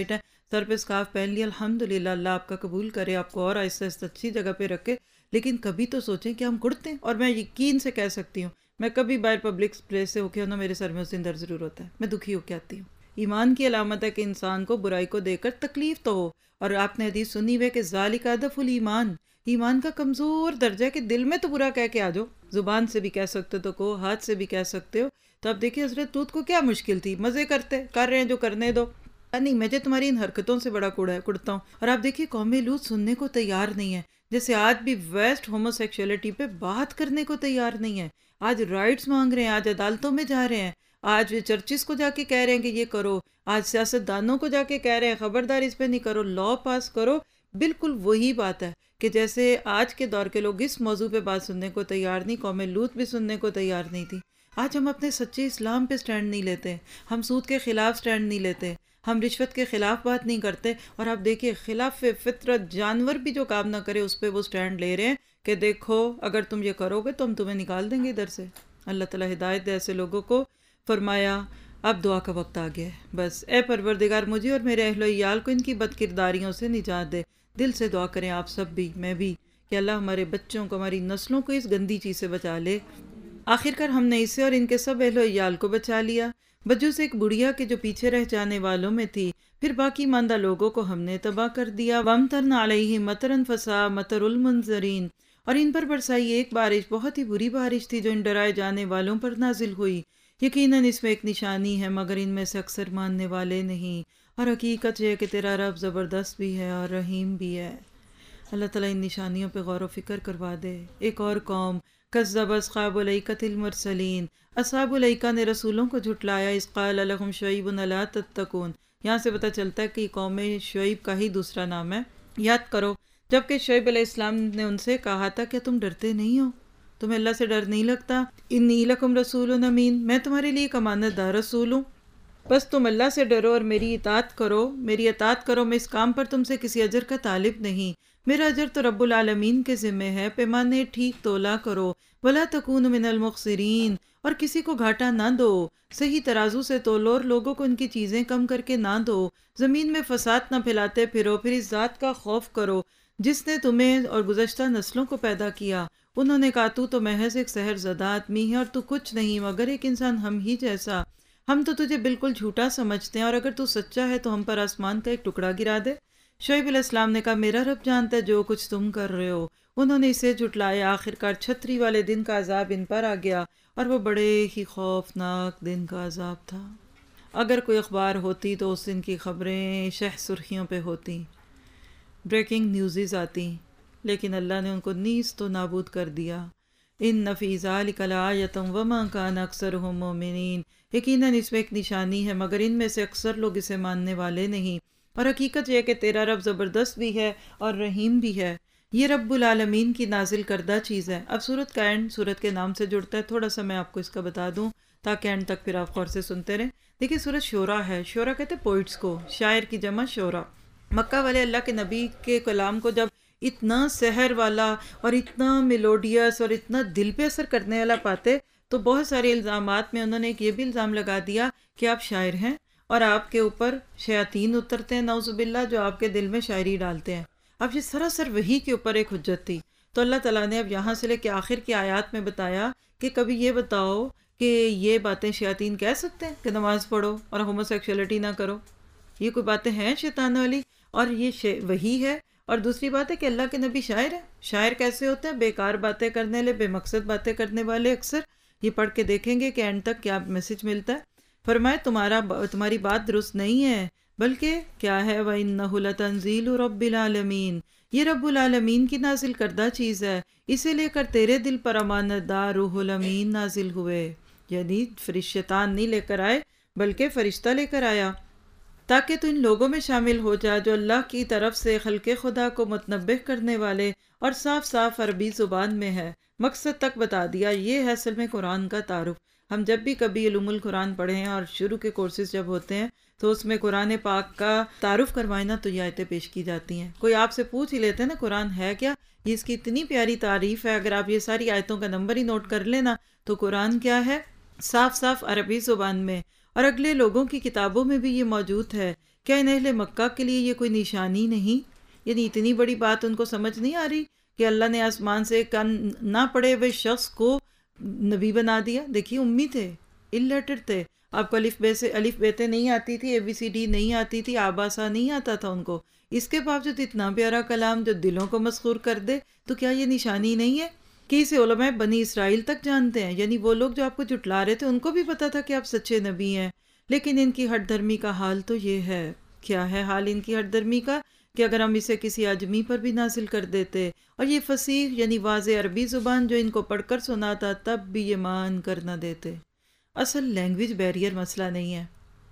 سر پہ اسکارف پہن لیا، الحمدللہ، اللہ آپ کا قبول کرے، آپ کو اور آہستہ آہستہ اچھی جگہ پہ رکھے، لیکن کبھی تو سوچیں کہ ہم گھٹتے ہیں. اور میں یقین سے کہہ سکتی ہوں میں کبھی باہر پبلک پلیس سے ہو کے ہونا، میرے سر میں اس دن درد ضرور ہوتا ہے، میں دکھی ہو کے آتی ہوں. ایمان کی علامت ہے کہ انسان کو برائی کو دیکھ کر تکلیف تو ہو. اور آپ نے حدیث سنی ہوئے کہ ذالک اضعف الایمان، ایمان کا کمزور درجہ ہے کہ دل میں تو برا کہہ کے آ جاؤ، زبان سے بھی کہہ سکتے ہو تو کو، ہاتھ سے بھی کہہ سکتے ہو. تو اب دیکھیں حضرت لوط کو کیا مشکل تھی، مزے کرتے کر رہے ہیں جو کرنے دو، نہیں مجھے تمہاری ان حرکتوں سے بڑا کوڑا ہے کڑتا ہوں. اور آپ دیکھیے قوم لوط سننے کو تیار نہیں ہے، جیسے آج بھی ویسٹ ہومو سیکشولیٹی پہ بات کرنے کو تیار نہیں ہے. آج رائٹس مانگ رہے ہیں، آج عدالتوں میں جا رہے ہیں، آج چرچز کو جا کے کہہ رہے ہیں کہ یہ کرو، آج سیاست دانوں کو جا کے کہہ رہے ہیں خبردار اس پہ نہیں کرو، لا پاس کرو. بالکل وہی بات ہے کہ جیسے آج کے دور کے لوگ اس موضوع پہ بات سننے کو تیار نہیں، قوم لوط بھی سننے کو تیار نہیں تھی. آج ہم اپنے سچے اسلام پہ سٹینڈ نہیں لیتے، ہم سود کے خلاف سٹینڈ نہیں لیتے، ہم رشوت کے خلاف بات نہیں کرتے. اور آپ دیکھیے خلاف فطرت جانور بھی جو کام نہ کرے اس پہ وہ سٹینڈ لے رہے ہیں کہ دیکھو اگر تم یہ کرو گے تو ہم تمہیں نکال دیں گے ادھر سے. اللہ تعالیٰ ہدایت دے ایسے لوگوں کو. فرمایا اب دعا کا وقت آ گیا ہے، بس اے پروردگار مجھے اور میرے اہل و عیال کو ان کی بد کرداریوں سے نجات دے. دل سے دعا کریں آپ سب بھی، میں بھی، کہ اللہ ہمارے بچوں کو، ہماری نسلوں کو اس گندی چیز سے بچا لے. آخر کار ہم نے اسے اور ان کے سب اہل و عیال کو بچا لیا، بجوز ایک بڑھیا کے جو پیچھے رہ جانے والوں میں تھی. پھر باقی ماندہ لوگوں کو ہم نے تباہ کر دیا. وَامْطَرْنَا عَلَيْهِمْ مَطَرًا فَسَاءَ مَطَرُ الْمُنذَرِينَ، اور ان پر برسائی ایک بارش، بہت ہی بری بارش تھی جو ان ڈرائے جانے والوں پر نازل ہوئی. یقیناً اس میں ایک نشانی ہے مگر ان میں سے اکثر ماننے والے نہیں. اور حقیقت یہ ہے کہ تیرا رب زبردست بھی ہے اور رحیم بھی ہے. اللہ تعالیٰ ان نشانیوں پہ غور و فکر کروا دے. ایک اور قوم، کذب اصحاب الایکۃ المرسلین، اصحاب الایکہ نے رسولوں کو جھٹلایا. اذ قال لهم شعیب الا تتقون، یہاں سے پتہ چلتا ہے کہ قوم شعیب کا ہی دوسرا نام ہے. یاد کرو جبکہ شعیب علیہ السلام نے ان سے کہا تھا کہ تم ڈرتے نہیں ہو، تمہیں اللہ سے ڈر نہیں لگتا. انی لکم رسول امین، میں تمہارے لیے ایک امانت دار رسول ہوں، بس تم اللہ سے ڈرو اور میری اطاعت کرو، میری اطاعت کرو. میں اس کام پر تم سے کسی اجر کا طالب نہیں، میرا اجر تو رب العالمین کے ذمہ ہے. پیمانے ٹھیک تولا کرو، ولا تکونوا من المخسرین، اور کسی کو گھاٹا نہ دو، صحیح ترازو سے تولو اور لوگوں کو ان کی چیزیں کم کر کے نہ دو. زمین میں فساد نہ پھیلاتے پھرو، پھر اس ذات کا خوف کرو جس نے تمہیں اور گزشتہ نسلوں کو پیدا کیا. انہوں نے کہا تو تو محض ایک سحر زدہ آدمی ہے اور تو کچھ نہیں مگر ایک انسان ہم ہی جیسا. ہم تو تجھے بالکل جھوٹا سمجھتے ہیں اور اگر تو سچا ہے تو ہم پر آسمان کا ایک ٹکڑا گرا دے. شعیب علیہ السلام نے کہا میرا رب جانتا ہے جو کچھ تم کر رہے ہو. انہوں نے اسے جھٹلایا. آخر کار چھتری والے دن کا عذاب ان پر آ گیا اور وہ بڑے ہی خوفناک دن کا عذاب تھا. اگر کوئی اخبار ہوتی تو اس دن کی خبریں شہ سرخیوں پہ ہوتی، بریکنگ نیوزز آتی، لیکن اللہ نے ان کو نیز تو نابود کر دیا. ان فی ذلک لآیۃ وما کان اکثرهم مؤمنین، یقیناً اس میں ایک نشانی ہے مگر ان میں سے اکثر لوگ اسے ماننے والے نہیں. اور حقیقت یہ کہ تیرا رب زبردست بھی ہے اور رحیم بھی ہے. یہ رب العالمین کی نازل کردہ چیز ہے. اب سورت کا اینڈ سورت کے نام سے جڑتا ہے، تھوڑا سا میں آپ کو اس کا بتا دوں تاکہ اینڈ تک پھر آپ غور سے سنتے رہیں. دیکھیے سورت شورا ہے، شورا کہتے ہیں پوئٹس کو، شاعر کی جمع شورا. مکہ والے اللہ کے نبی کے کلام کو جب اتنا سحر والا اور اتنا میلوڈیس اور اتنا دل پہ اثر کرنے والا پاتے تو بہت سارے الزامات میں انہوں نے ایک یہ بھی الزام لگا دیا کہ آپ شاعر ہیں اور آپ کے اوپر شیاطین اترتے ہیں نعوذ باللہ جو آپ کے دل میں شاعری ڈالتے ہیں. اب یہ سراسر وحی کے اوپر ایک حجت تھی. تو اللہ تعالیٰ نے اب یہاں سے لے کے آخر کی آیات میں بتایا کہ کبھی یہ بتاؤ کہ یہ باتیں شیاطین کہہ سکتے ہیں کہ نماز پڑھو اور ہومو سیکشولیٹی نہ کرو؟ یہ کوئی باتیں ہیں شیطان والی؟ اور یہ وحی ہے. اور دوسری بات ہے کہ اللہ کے نبی شاعر ہیں. شاعر کیسے ہوتے ہیں؟ بیکار باتیں کرنے والے، بے مقصد باتیں کرنے والے. اکثر یہ پڑھ کے دیکھیں گے کہ اینڈ تک کیا میسج ملتا ہے. فرمائے تمہارا تمہاری بات درست نہیں ہے، بلکہ کیا ہے وَإِنَّهُ لَتَنزِيلُ رَبِّ الْعَالَمِينَ، یہ رب العالمین کی نازل کردہ چیز ہے. اسے لے کر تیرے دل پر امانت دار روح الامین نازل ہوئے، یعنی فرشتان نہیں لے کر آئے بلکہ فرشتہ لے کر آیا، تاکہ تو ان لوگوں میں شامل ہو جا جو اللہ کی طرف سے خلق خدا کو متنبہ کرنے والے اور صاف صاف عربی زبان میں ہے. مقصد تک بتا دیا. یہ ہے اصل میں قرآن کا تعارف. ہم جب بھی کبھی علوم القرآن پڑھے ہیں اور شروع کے کورسز جب ہوتے ہیں تو اس میں قرآن پاک کا تعارف کروائیں نا تو یہ آیتیں پیش کی جاتی ہیں. کوئی آپ سے پوچھ ہی لیتے ہیں نا قرآن ہے کیا، یہ اس کی اتنی پیاری تعریف ہے. اگر آپ یہ ساری آیتوں کا نمبر ہی نوٹ کر لینا تو قرآن کیا ہے، صاف صاف عربی زبان میں. اور اگلے لوگوں کی کتابوں میں بھی یہ موجود ہے کیا ان اہل مکہ کے لیے یہ کوئی نشانی نہیں؟ یعنی اتنی بڑی بات ان کو سمجھ نہیں آ رہی کہ اللہ نے آسمان سے کان نہ پڑے ہوئے شخص کو نبی بنا دیا؟ دیکھیے امی تھے، الٹرٹ تھے، آپ کو الف بے سے الف بیتے نہیں آتی تھی، اے بی سی ڈی نہیں آتی تھی، آباسا نہیں آتا تھا ان کو، اس کے باوجود اتنا پیارا کلام جو دلوں کو مسحور کر دے، تو کیا یہ نشانی نہیں ہے کہ اسے علماء بنی اسرائیل تک جانتے ہیں؟ یعنی وہ لوگ جو آپ کو جھٹلا رہے تھے ان کو بھی پتا تھا کہ آپ سچے نبی ہیں، لیکن ان کی ہٹ دھرمی کا حال تو یہ ہے۔ کیا ہے حال ان کی ہٹ دھرمی کا؟ کہ اگر ہم اسے کسی اجمی پر بھی نازل کر دیتے اور یہ فصیح یعنی واضح عربی زبان جو ان کو پڑھ کر سناتا تب بھی یہ مان کر نہ دیتے۔ اصل لینگویج بیریئر مسئلہ نہیں ہے،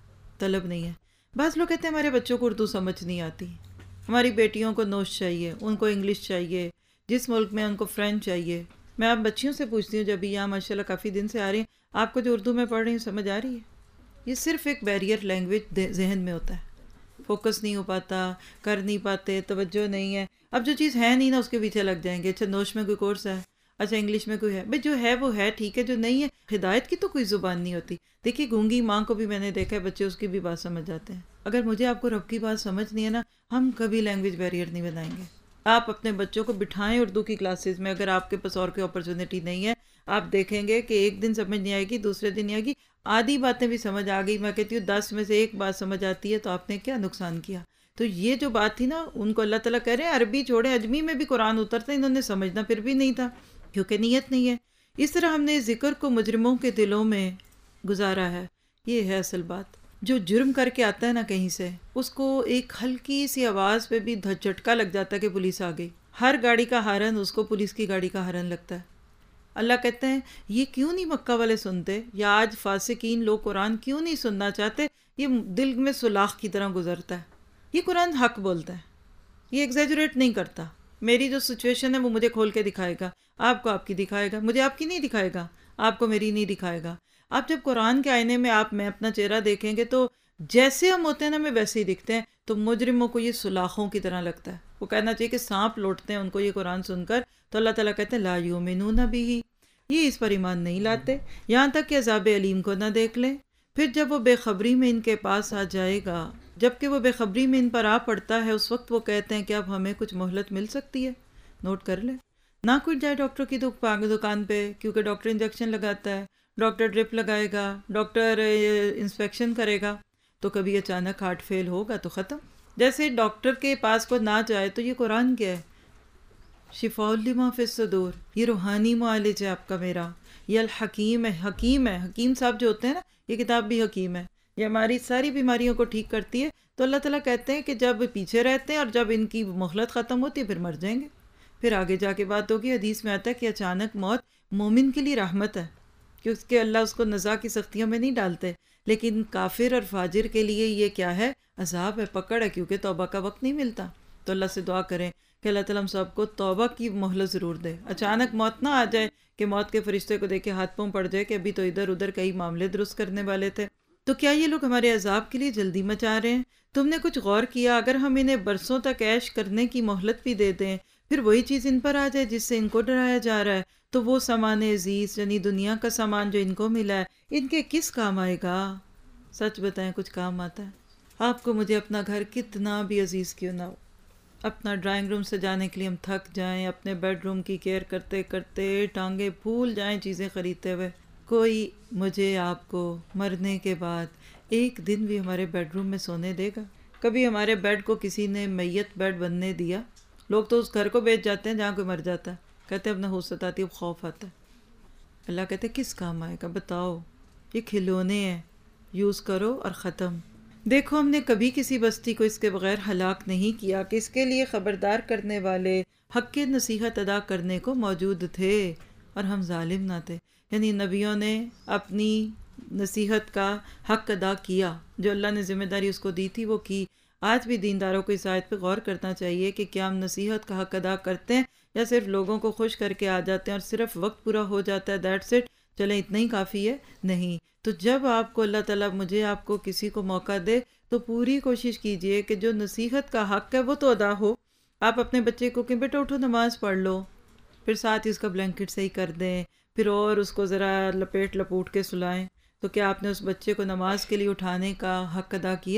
طلب نہیں ہے۔ بعض لوگ کہتے ہیں ہمارے بچوں کو اردو سمجھ نہیں آتی، ہماری بیٹیوں کو نوش چاہیے، ان کو انگلش چاہیے، جس ملک میں ان کو فرینچ چاہیے۔ میں آپ بچیوں سے پوچھتی ہوں جب یہاں ماشاء اللہ کافی دن سے آ رہی ہیں، آپ کو جو اردو میں پڑھ رہی ہوں سمجھ آ رہی ہے؟ یہ صرف ایک بیریئر لینگویج ذہن میں ہوتا ہے، فوکس نہیں ہو پاتا، کر نہیں پاتے، توجہ نہیں ہے۔ اب جو چیز ہے نہیں نا اس کے پیچھے لگ جائیں گے، اچھا نوش میں کوئی کورس ہے، اچھا انگلش میں کوئی ہے، بھئی جو ہے وہ ہے ٹھیک ہے، جو نہیں ہے ہدایت کی تو کوئی زبان نہیں ہوتی۔ دیکھیے گونگی ماں کو بھی میں نے دیکھا ہے، بچے اس کی بھی بات سمجھ جاتے ہیں۔ اگر مجھے آپ کو رب کی بات سمجھ نہیں ہے نا، ہم کبھی لینگویج بیریئر نہیں بنائیں گے۔ آپ اپنے بچوں کو بٹھائیں اردو کی کلاسز میں، اگر آپ کے پاس اور کوئی اپرچونٹی نہیں ہے، آپ دیکھیں گے کہ ایک دن سمجھ نہیں آئے گی، دوسرے دن نہیں آئے گی، آدھی باتیں بھی سمجھ آ گئی، میں کہتی ہوں دس میں سے ایک بات سمجھ آتی ہے تو آپ نے کیا نقصان کیا؟ تو یہ جو بات تھی نا، ان کو اللہ تعالیٰ کہہ رہے ہیں عربی چھوڑیں، اجمی میں بھی قرآن اترتا، انہوں نے سمجھنا پھر بھی نہیں تھا کیونکہ نیت نہیں ہے۔ اس طرح ہم نے ذکر کو مجرموں کے دلوں میں گزارا ہے۔ یہ ہے اصل بات، جو جرم کر کے آتا ہے نا کہیں سے، اس کو ایک ہلکی سی آواز پہ بھی جھٹکا لگ جاتا ہے کہ پولیس آ گئی۔ ہر گاڑی کا ہارن اس کو پولیس کی گاڑی کا ہارن لگتا ہے۔ اللہ کہتے ہیں یہ کیوں نہیں مکہ والے سنتے، یا آج فاسقین لوگ قرآن کیوں نہیں سننا چاہتے؟ یہ دل میں سلاخ کی طرح گزرتا ہے۔ یہ قرآن حق بولتا ہے، یہ ایگزیجریٹ نہیں کرتا۔ میری جو سچویشن ہے وہ مجھے کھول کے دکھائے گا، آپ کو آپ کی دکھائے گا، مجھے آپ کی نہیں دکھائے گا، آپ کو میری نہیں دکھائے گا۔ آپ جب قرآن کے آئینے میں آپ میں اپنا چہرہ دیکھیں گے تو جیسے ہم ہوتے ہیں نا، ہمیں ویسے ہی دکھتے ہیں۔ تو مجرموں کو یہ سلاخوں کی طرح لگتا ہے، وہ کہنا چاہیے کہ سانپ لوٹتے ہیں ان کو یہ قرآن سن کر۔ تو اللہ تعالیٰ کہتے ہیں لا یؤمنون بہ، یہ اس پر ایمان نہیں لاتے یہاں تک کہ عذاب علیم کو نہ دیکھ لیں۔ پھر جب وہ بے خبری میں ان کے پاس آ جائے گا، جب کہ وہ بے خبری میں ان پر آ پڑتا ہے، اس وقت وہ کہتے ہیں کہ اب ہمیں کچھ مہلت مل سکتی ہے۔ نوٹ کر لیں، نہ کوئی جائے ڈاکٹر کی دکان پہ، کیونکہ ڈاکٹر انجیکشن لگاتا ہے، ڈاکٹر ڈرپ لگائے گا، ڈاکٹر انسپیکشن کرے گا، تو کبھی اچانک ہارٹ فیل ہوگا تو ختم۔ جیسے ڈاکٹر کے پاس کو نہ جائے تو یہ قرآن کیا ہے؟ شفاء لما فی الصدور، یہ روحانی معالج ہے آپ کا میرا، یہ الحکیم ہے، حکیم ہے۔ حکیم صاحب جو ہوتے ہیں نا، یہ کتاب بھی حکیم ہے، یہ ہماری ساری بیماریوں کو ٹھیک کرتی ہے۔ تو اللہ تعالیٰ کہتے ہیں کہ جب پیچھے رہتے ہیں اور جب ان کی مہلت ختم ہوتی ہے پھر مر جائیں گے۔ پھر آگے جا کے بات ہوگی، حدیث میں آتا ہے کہ اچانک موت مومن کے لیے رحمت ہے، کہ اس کے اللہ اس کو نزا کی سختیوں میں نہیں ڈالتے، لیکن کافر اور فاجر کے لیے یہ کیا ہے؟ عذاب ہے، پکڑ ہے، کیونکہ توبہ کا وقت نہیں ملتا۔ تو اللہ سے دعا کریں کہ اللہ تعالیٰ ہم سب کو توبہ کی مہلت ضرور دے، اچانک موت نہ آ جائے کہ موت کے فرشتے کو دیکھ کے ہاتھ پاؤں پڑ جائے کہ ابھی تو ادھر ادھر کئی معاملے درست کرنے والے تھے۔ تو کیا یہ لوگ ہمارے عذاب کے لیے جلدی مچا رہے ہیں؟ تم نے کچھ غور کیا؟ اگر ہم انہیں برسوں تک عیش کرنے کی مہلت بھی دے دیں، پھر وہی چیز ان پر آ جائے جس سے ان کو ڈرایا جا رہا ہے، تو وہ سامان عزیز یعنی دنیا کا سامان جو ان کو ملا ہے، ان کے کس کام آئے گا؟ سچ بتائیں کچھ کام آتا ہے؟ آپ کو مجھے اپنا گھر کتنا بھی عزیز کیوں نہ ہو، اپنا ڈرائنگ روم سجانے کے لیے ہم تھک جائیں، اپنے بیڈ روم کی کیئر کرتے کرتے ٹانگیں پھول جائیں چیزیں خریدتے ہوئے، کوئی مجھے آپ کو مرنے کے بعد ایک دن بھی ہمارے بیڈ روم میں سونے دے گا؟ کبھی ہمارے بیڈ کو کسی نے میت بیڈ بننے دیا؟ لوگ تو اس گھر کو بیچ جاتے ہیں جہاں کوئی مر جاتا ہے، کہتے ہیں اب نحوست آتی ہے، اب خوف آتا ہے۔ اللہ کہتے ہیں کس کام آئے گا بتاؤ؟ یہ کھلونے ہیں، یوز کرو اور ختم۔ دیکھو ہم نے کبھی کسی بستی کو اس کے بغیر ہلاک نہیں کیا کہ اس کے لیے خبردار کرنے والے حق کی نصیحت ادا کرنے کو موجود تھے اور ہم ظالم نہ تھے۔ یعنی نبیوں نے اپنی نصیحت کا حق ادا کیا، جو اللہ نے ذمہ داری اس کو دی تھی وہ کی۔ آج بھی دینداروں کو اس آیت پہ غور کرنا چاہیے کہ کیا ہم نصیحت کا حق ادا کرتے ہیں یا صرف لوگوں کو خوش کر کے آ جاتے ہیں اور صرف وقت پورا ہو جاتا ہے، دیٹس اٹ، چلیں اتنا ہی کافی ہے؟ نہیں۔ تو جب آپ کو اللہ تعالیٰ مجھے آپ کو کسی کو موقع دے تو پوری کوشش کیجئے کہ جو نصیحت کا حق ہے وہ تو ادا ہو۔ آپ اپنے بچے کو کہ بیٹا اٹھو نماز پڑھ لو، پھر ساتھ ہی اس کا بلینکٹ صحیح کر دیں، پھر اور اس کو ذرا لپیٹ لپوٹ کے سلائیں، تو کیا آپ نے اس بچے کو نماز کے لیے اٹھانے کا حق ادا کیا؟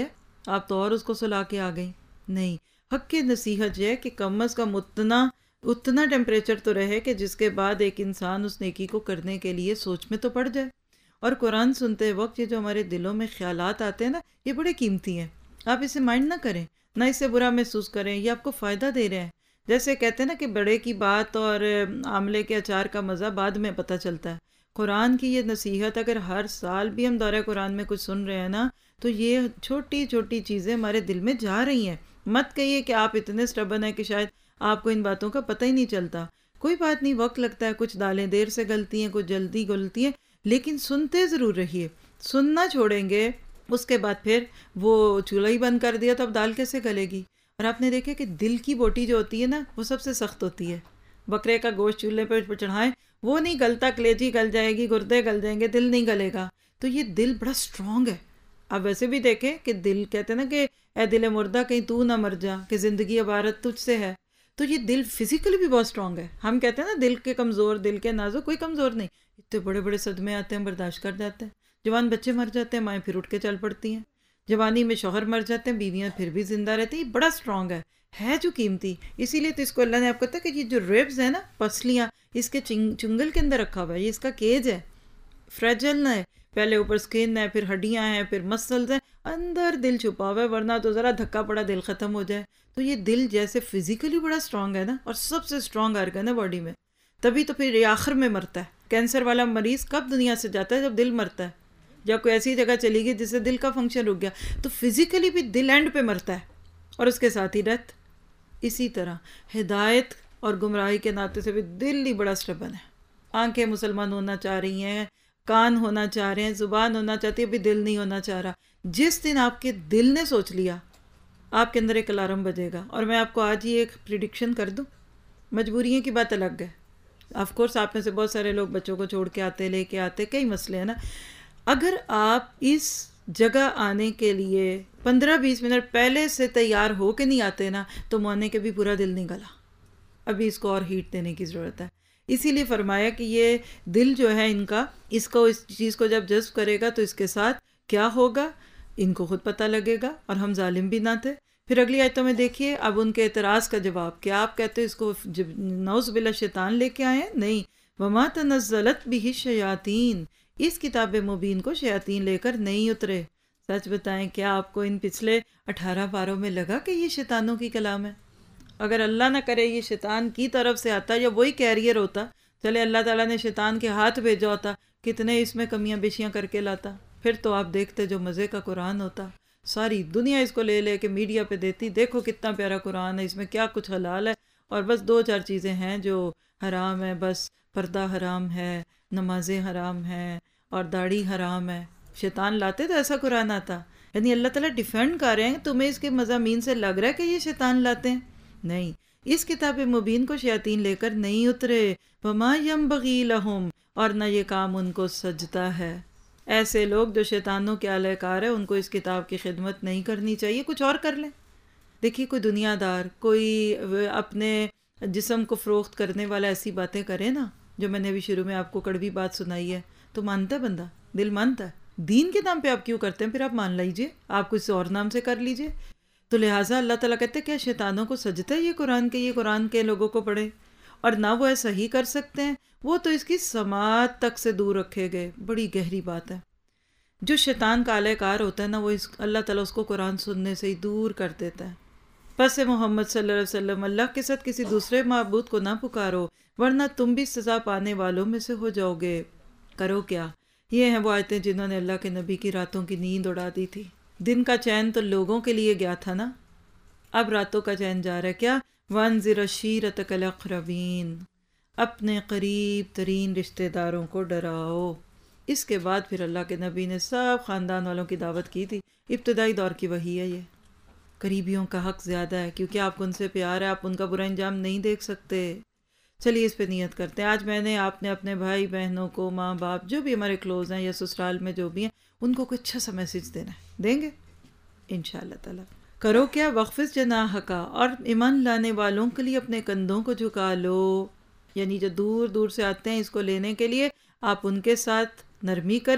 آپ تو اور اس کو سلا کے آ گئیں. نہیں، حق کی نصیحت یہ ہے کہ کم از کم اتنا اتنا ٹیمپریچر تو رہے کہ جس کے بعد ایک انسان اس نیکی کو کرنے کے لیے سوچ میں تو پڑ جائے. اور قرآن سنتے وقت یہ جو ہمارے دلوں میں خیالات آتے ہیں نا، یہ بڑے قیمتی ہیں. آپ اسے مائنڈ نہ کریں، نہ اسے برا محسوس کریں، یہ آپ کو فائدہ دے رہے ہیں. جیسے کہتے ہیں نا کہ بڑے کی بات اور آملے کے اچار کا مزہ بعد میں پتہ چلتا ہے. قرآن کی یہ نصیحت اگر ہر سال بھی ہم دورہ قرآن میں کچھ سن رہے ہیں نا، تو یہ چھوٹی چھوٹی چیزیں ہمارے دل میں جا رہی ہیں. مت کہیے کہ آپ اتنے سٹبن ہیں کہ شاید آپ کو ان باتوں کا پتہ ہی نہیں چلتا. کوئی بات نہیں، وقت لگتا ہے، کچھ دالیں دیر سے گلتی ہیں، کچھ جلدی گلتی ہیں، لیکن سنتے ضرور رہیے. سننا چھوڑیں گے اس کے بعد پھر وہ چولہا ہی بند کر دیا تو اب دال کیسے گلے گی؟ اور آپ نے دیکھا کہ دل کی بوٹی جو ہوتی ہے نا، وہ سب سے سخت ہوتی ہے. بکرے کا گوشت چولہے پہ چڑھائیں، وہ نہیں گلتا، کلیجی گل جائے گی، گردے گل جائیں گے، دل نہیں گلے گا. تو یہ دل بڑا سٹرونگ ہے. اب ویسے بھی دیکھیں کہ دل کہتے ہیں نا کہ اے دل مردہ کہیں تو نہ مر جا، کہ زندگی عبارت تجھ سے ہے. تو یہ دل فزیکلی بھی بہت سٹرونگ ہے. ہم کہتے ہیں نا دل کے کمزور، دل کے نازک، کوئی کمزور نہیں. اتنے بڑے بڑے صدمے آتے ہیں، برداشت کر جاتے ہیں. جوان بچے مر جاتے ہیں، مائیں پھر اٹھ کے چل پڑتی ہیں. جوانی میں شوہر مر جاتے ہیں، بیویاں پھر بھی زندہ رہتی ہیں. یہ بڑا سٹرونگ ہے ہے جو قیمتی. اسی لیے تو اس کو اللہ نے آپ کو کہتا ہے کہ یہ جو ریبز ہیں نا، پسلیاں، اس کے چنگل کے اندر رکھا ہوا ہے. یہ اس کا کیج ہے، فریجل نہ ہے. پہلے اوپر سکن ہے، پھر ہڈیاں ہیں، پھر مسلز ہیں، اندر دل چھپا ہوا ہے. ورنہ تو ذرا دھکا پڑا دل ختم ہو جائے. تو یہ دل جیسے فزیکلی بڑا سٹرونگ ہے نا، اور سب سے سٹرونگ آرگن ہے باڈی میں. تبھی تو پھر یہ آخر میں مرتا ہے. کینسر والا مریض کب دنیا سے جاتا ہے؟ جب دل مرتا ہے. جب کوئی ایسی جگہ چلی گئی جس سے دل کا فنکشن رک گیا. تو فزیکلی بھی دل اینڈ پہ مرتا ہے، اور اس کے ساتھ ہی ڈیتھ. اسی طرح ہدایت اور گمراہی کے ناطے سے بھی دل ہی بڑا سٹبن ہے. آنکھیں مسلمان ہونا چاہ رہی ہیں، کان ہونا چاہ رہے ہیں، زبان ہونا چاہتی ہے، بھی دل نہیں ہونا چاہ رہا. جس دن آپ کے دل نے سوچ لیا، آپ کے اندر ایک الارم بجے گا. اور میں آپ کو آج ہی ایک پریڈکشن کر دوں. مجبوریوں کی بات الگ ہے. آف کورس آپ میں سے بہت سارے لوگ بچوں کو چھوڑ کے آتے، لے کے آتے، کئی مسئلے ہیں نا. اگر آپ اس جگہ آنے کے لیے پندرہ بیس منٹ پہلے سے تیار ہو کے نہیں آتے نا، تو مونے کے بھی پورا دل نہیں گلا. ابھی اس کو اور ہیٹ دینے کی ضرورت ہے. اسی لیے فرمایا کہ یہ دل جو ہے ان کا، اس کو اس چیز کو جب جذب کرے گا تو اس کے ساتھ کیا ہوگا ان کو خود پتہ لگے گا. اور ہم ظالم بھی نہ تھے. پھر اگلی آیتوں میں دیکھیے اب ان کے اعتراض کا جواب. کیا آپ کہتے اس کو نعوذ باللہ شیطان لے کے آئے ہیں؟ نہیں. وما تنزلت بہ الشیاطین، اس کتاب مبین کو شیاطین لے کر نہیں اترے. سچ بتائیں، کیا آپ کو ان پچھلے اٹھارہ پاروں میں لگا کہ یہ شیطانوں کی کلام ہے؟ اگر اللہ نہ کرے یہ شیطان کی طرف سے آتا یا وہی کیریئر ہوتا، چلے اللہ تعالیٰ نے شیطان کے ہاتھ بھیجا ہوتا، کتنے اس میں کمیاں بیشیاں کر کے لاتا. پھر تو آپ دیکھتے جو مزے کا قرآن ہوتا. ساری دنیا اس کو لے لے کے میڈیا پہ دیتی، دیکھو کتنا پیارا قرآن ہے، اس میں کیا کچھ حلال ہے، اور بس دو چار چیزیں ہیں جو حرام ہے. بس پردہ حرام ہے، نمازیں حرام ہیں، اور داڑھی حرام ہے. شیطان لاتے تو ایسا قرآن آتا. یعنی اللہ تعالیٰ ڈیفینڈ کر رہے ہیں، تمہیں اس کے مضامین سے لگ رہا ہے کہ یہ شیطان لاتے ہیں؟ نہیں. اس کتاب مبین کو شیاطین لے کر نہیں اترے. وما ینبغی لہم، اور نہ یہ کام ان کو سجتا ہے. ایسے لوگ جو شیطانوں کے اہل کار ہیں، ان کو اس کتاب کی خدمت نہیں کرنی چاہیے، کچھ اور کر لیں. دیکھیے کوئی دنیا دار، کوئی اپنے جسم کو فروخت کرنے والا ایسی باتیں کرے نا، جو میں نے ابھی شروع میں آپ کو کڑوی بات سنائی ہے، تو مانتا ہے بندہ، دل مانتا ہے. دین کے نام پہ آپ کیوں کرتے ہیں؟ پھر آپ مان لیجئے، آپ کسی اور نام سے کر لیجئے. تو لہٰذا اللہ تعالیٰ کہتے ہیں کیا شیطانوں کو سجتا ہے یہ قرآن کے؟ یہ قرآن کے لوگوں کو پڑھے، اور نہ وہ ایسا ہی کر سکتے ہیں. وہ تو اس کی سماعت تک سے دور رکھے گئے. بڑی گہری بات ہے. جو شیطان کا اہل کار ہوتا ہے نا، وہ اس اللہ تعالیٰ اس کو قرآن سننے سے ہی دور کر دیتا ہے. پس محمد صلی اللہ علیہ وسلم اللہ کے ساتھ کسی دوسرے معبود کو نہ پکارو، ورنہ تم بھی سزا پانے والوں میں سے ہو جاؤ گے. کرو کیا؟ یہ ہیں وہ آیتیں جنہوں نے اللہ کے نبی کی راتوں کی نیند اڑا دی تھی. دن کا چین تو لوگوں کے لیے گیا تھا نا، اب راتوں کا چین جا رہا ہے. کیا؟ وَانذِرْ عَشِيرَتَكَ الْأَقْرَبِينَ، اپنے قریب ترین رشتہ داروں کو ڈراؤ. اس کے بعد پھر اللہ کے نبی نے سب خاندان والوں کی دعوت کی تھی. ابتدائی دور کی وحی ہے یہ. قریبیوں کا حق زیادہ ہے کیونکہ آپ کو ان سے پیار ہے، آپ ان کا برا انجام نہیں دیکھ سکتے. چلیے اس پہ نیت کرتے ہیں. آج میں نے آپ نے اپنے بھائی بہنوں کو، ماں باپ جو بھی ہمارے کلوز ہیں یا سسرال میں جو بھی ہیں، ان کو کوئی اچھا سا میسج دینا ہے. دیں گے انشاءاللہ تعالیٰ. کرو کیا؟ وخفض جناحک، اور ایمان لانے والوں کے لیے اپنے کندھوں کو جھکا لو. یعنی جو دور دور سے آتے ہیں اس کو لینے کے لیے، آپ ان کے ساتھ نرمی کریں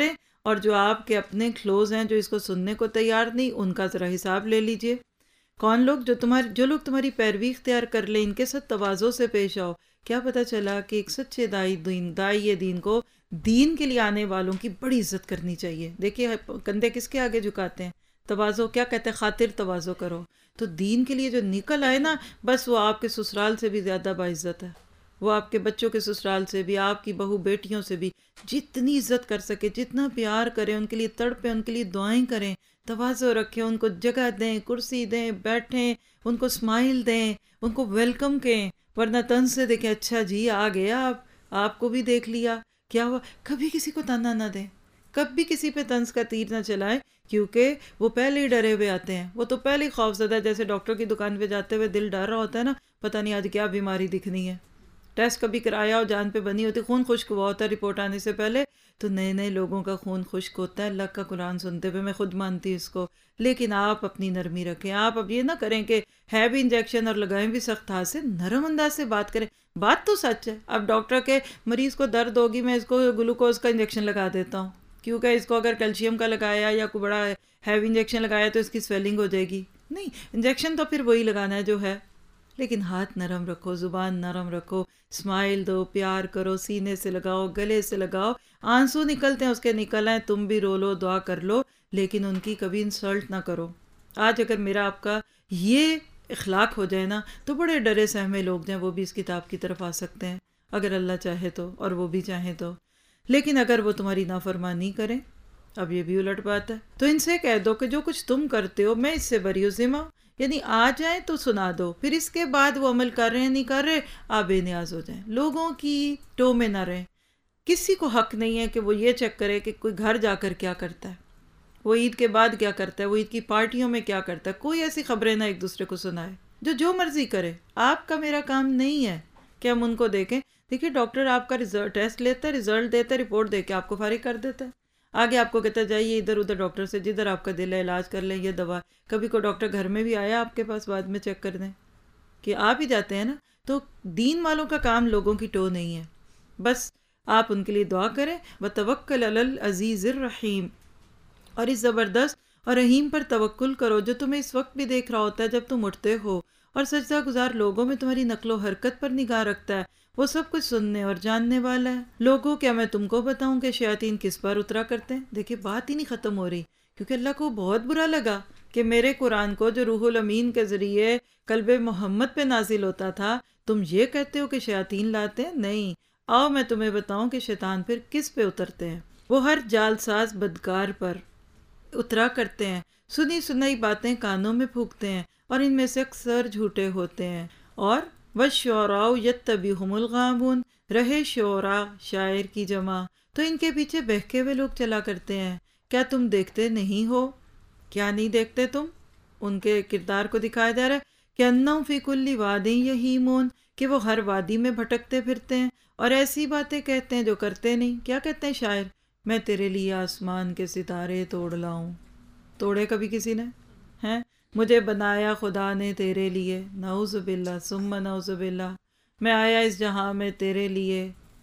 اور جو آپ کے اپنے کلوز ہیں جو اس کو سننے کو تیار نہیں، ان کا ذرا حساب لے لیجئے۔ کون لوگ جو تمہاری جو لوگ تمہاری پیروی اختیار کر لیں، ان کے ساتھ تواضع سے پیش آؤ۔ کیا پتہ چلا کہ ایک سچے دائی دین دائی دین کو دین کے لیے آنے والوں کی بڑی عزت کرنی چاہیے۔ دیکھیے کندھے کس کے آگے جھکاتے ہیں؟ تواضع کیا کہتے ہیں؟ خاطر تواضع کرو۔ تو دین کے لیے جو نکل آئے نا، بس وہ آپ کے سسرال سے بھی زیادہ باعزت ہے، وہ آپ کے بچوں کے سسرال سے بھی، آپ کی بہو بیٹیوں سے بھی، جتنی عزت کر سکے، جتنا پیار کریں، ان کے لیے تڑپیں، ان کے لیے دعائیں کریں، تواضع رکھیں، ان کو جگہ دیں، کرسی دیں، بیٹھیں، ان کو سمائل دیں، ان کو ویلکم کہیں، ورنہ تن سے دیکھیں اچھا جی آ گیا آپ آپ کو بھی دیکھ لیا، کیا ہوا؟ کبھی کسی کو تانا نہ دیں، کبھی کسی پہ طنز کا تیر نہ چلائیں، کیونکہ وہ پہلے ہی ڈرے ہوئے آتے ہیں، وہ تو پہلے ہی خوف زدہ، جیسے ڈاکٹر کی دکان پہ جاتے ہوئے دل ڈر رہا ہوتا ہے نا، پتہ نہیں آج کیا بیماری دکھنی ہے، ٹیسٹ کبھی کرایا اور جان پہ بنی ہوتی، خون خشک ہوا ہوتا ہے رپورٹ آنے سے پہلے، تو نئے نئے لوگوں کا خون خشک ہوتا ہے اللہ کا قرآن سنتے ہوئے، میں خود مانتی ہوں اس کو، لیکن آپ اپنی نرمی رکھیں، آپ اب یہ نہ کریں کہ ہے بھی انجیکشن اور لگائیں بھی سخت ہاتھ سے، نرم انداز سے بات کریں، بات تو سچ ہے۔ اب ڈاکٹر کے مریض کو درد ہوگی، میں اس کو گلوکوز کا انجیکشن لگا دیتا ہوں، کیونکہ اس کو اگر کیلشیم کا لگایا یا کوئی بڑا ہیوی انجیکشن لگایا تو اس کی سویلنگ ہو جائے گی، نہیں، انجیکشن تو پھر وہی لگانا ہے جو ہے، لیکن ہاتھ نرم رکھو، زبان نرم رکھو، اسمائل دو، پیار کرو، سینے سے لگاؤ، گلے سے لگاؤ، آنسو نکلتے ہیں اس کے نکل آئیں، تم بھی رو لو، دعا کر لو، لیکن ان کی کبھی انسلٹ نہ کرو۔ آج اگر میرا آپ کا یہ اخلاق ہو جائے نا، تو بڑے ڈرے سہمے لوگ جو ہیں وہ بھی اس کتاب کی طرف آ سکتے ہیں، اگر اللہ چاہے تو، اور وہ بھی چاہیں تو۔ لیکن اگر وہ تمہاری نافرمانی کریں، اب یہ بھی الٹ بات ہے، تو ان سے کہہ دو کہ جو کچھ تم کرتے ہو میں اس سے بری و ذمہ، یعنی آ جائیں تو سنا دو، پھر اس کے بعد وہ عمل کر رہے ہیں نہیں کر رہے، آپ بے نیاز ہو جائیں، لوگوں کی ٹو میں نہ رہیں۔ کسی کو حق نہیں ہے کہ وہ یہ چیک کرے کہ کوئی گھر جا کر کیا کرتا ہے، وہ عید کے بعد کیا کرتا ہے، وہ عید کی پارٹیوں میں کیا کرتا ہے، کوئی ایسی خبریں نہ ایک دوسرے کو سنائے، جو جو مرضی کرے، آپ کا میرا کام نہیں ہے کہ ہم ان کو دیکھیں۔ دیکھیے ڈاکٹر آپ کا رزلٹ ٹیسٹ لیتا ہے، رزلٹ دیتا ہے، رپورٹ دے کے آپ کو فارغ کر دیتا ہے، آگے آپ کو کہتا ہے جائیے ادھر ادھر ڈاکٹر سے، جدھر آپ کا دل ہے علاج کر لیں، یہ دوا۔ کبھی کوئی ڈاکٹر گھر میں بھی آیا آپ کے پاس بعد میں چیک کر دیں، کہ آپ ہی جاتے ہیں نا۔ تو دین والوں کا کام لوگوں کی ٹو نہیں ہے، بس آپ ان کے لیے دعا کریں، وَتَوَكَّلْ عَلَى الْعَزِيزِ الرَّحِيمِ، اور اس زبردست اور رحیم پر توکل کرو جو تمہیں اس وقت بھی دیکھ رہا ہوتا ہے جب تم اٹھتے ہو، اور سجدہ گزار لوگوں میں تمہاری نقل و حرکت پر نگاہ رکھتا ہے، وہ سب کچھ سننے اور جاننے والا ہے۔ لوگوں کیا میں تم کو بتاؤں کہ شیاطین کس پر اترا کرتے ہیں؟ دیکھیں بات ہی نہیں ختم ہو رہی، کیونکہ اللہ کو بہت برا لگا کہ میرے قرآن کو جو روح الامین کے ذریعے قلب محمد پہ نازل ہوتا تھا، تم یہ کہتے ہو کہ شیاطین لاتے ہیں؟ نہیں، آؤ میں تمہیں بتاؤں کہ شیطان پھر کس پہ اترتے ہیں۔ وہ ہر جال ساز بدکار پر اترا کرتے ہیں، سنی سنائی باتیں کانوں میں پھونکتے ہیں، اور ان میں سے اکثر جھوٹے ہوتے ہیں۔ اور وَالشُّعَرَاءُ يَتَّبِعُهُمُ الْغَاوُونَ، رہے شعراء شاعر کی جمع، تو ان کے پیچھے بہکے ہوئے لوگ چلا کرتے ہیں۔ کیا تم دیکھتے نہیں ہو؟ کیا نہیں دیکھتے تم؟ ان کے کردار کو دکھایا جا رہا ہے کہ اَنَّهُمْ فِي كُلِّ وَادٍ يَهِيمُونَ، کہ وہ ہر وادی میں بھٹکتے پھرتے ہیں اور ایسی باتیں کہتے ہیں جو کرتے نہیں۔ کیا کہتے ہیں شاعر؟ میں تیرے لیے آسمان کے ستارے توڑ لاؤں، توڑے کبھی کسی نے ہیں؟ مجھے بنایا خدا نے تیرے لیے، نعوذ باللہ ثم نعوذ باللہ، میں آیا اس جہاں میں تیرے لیے۔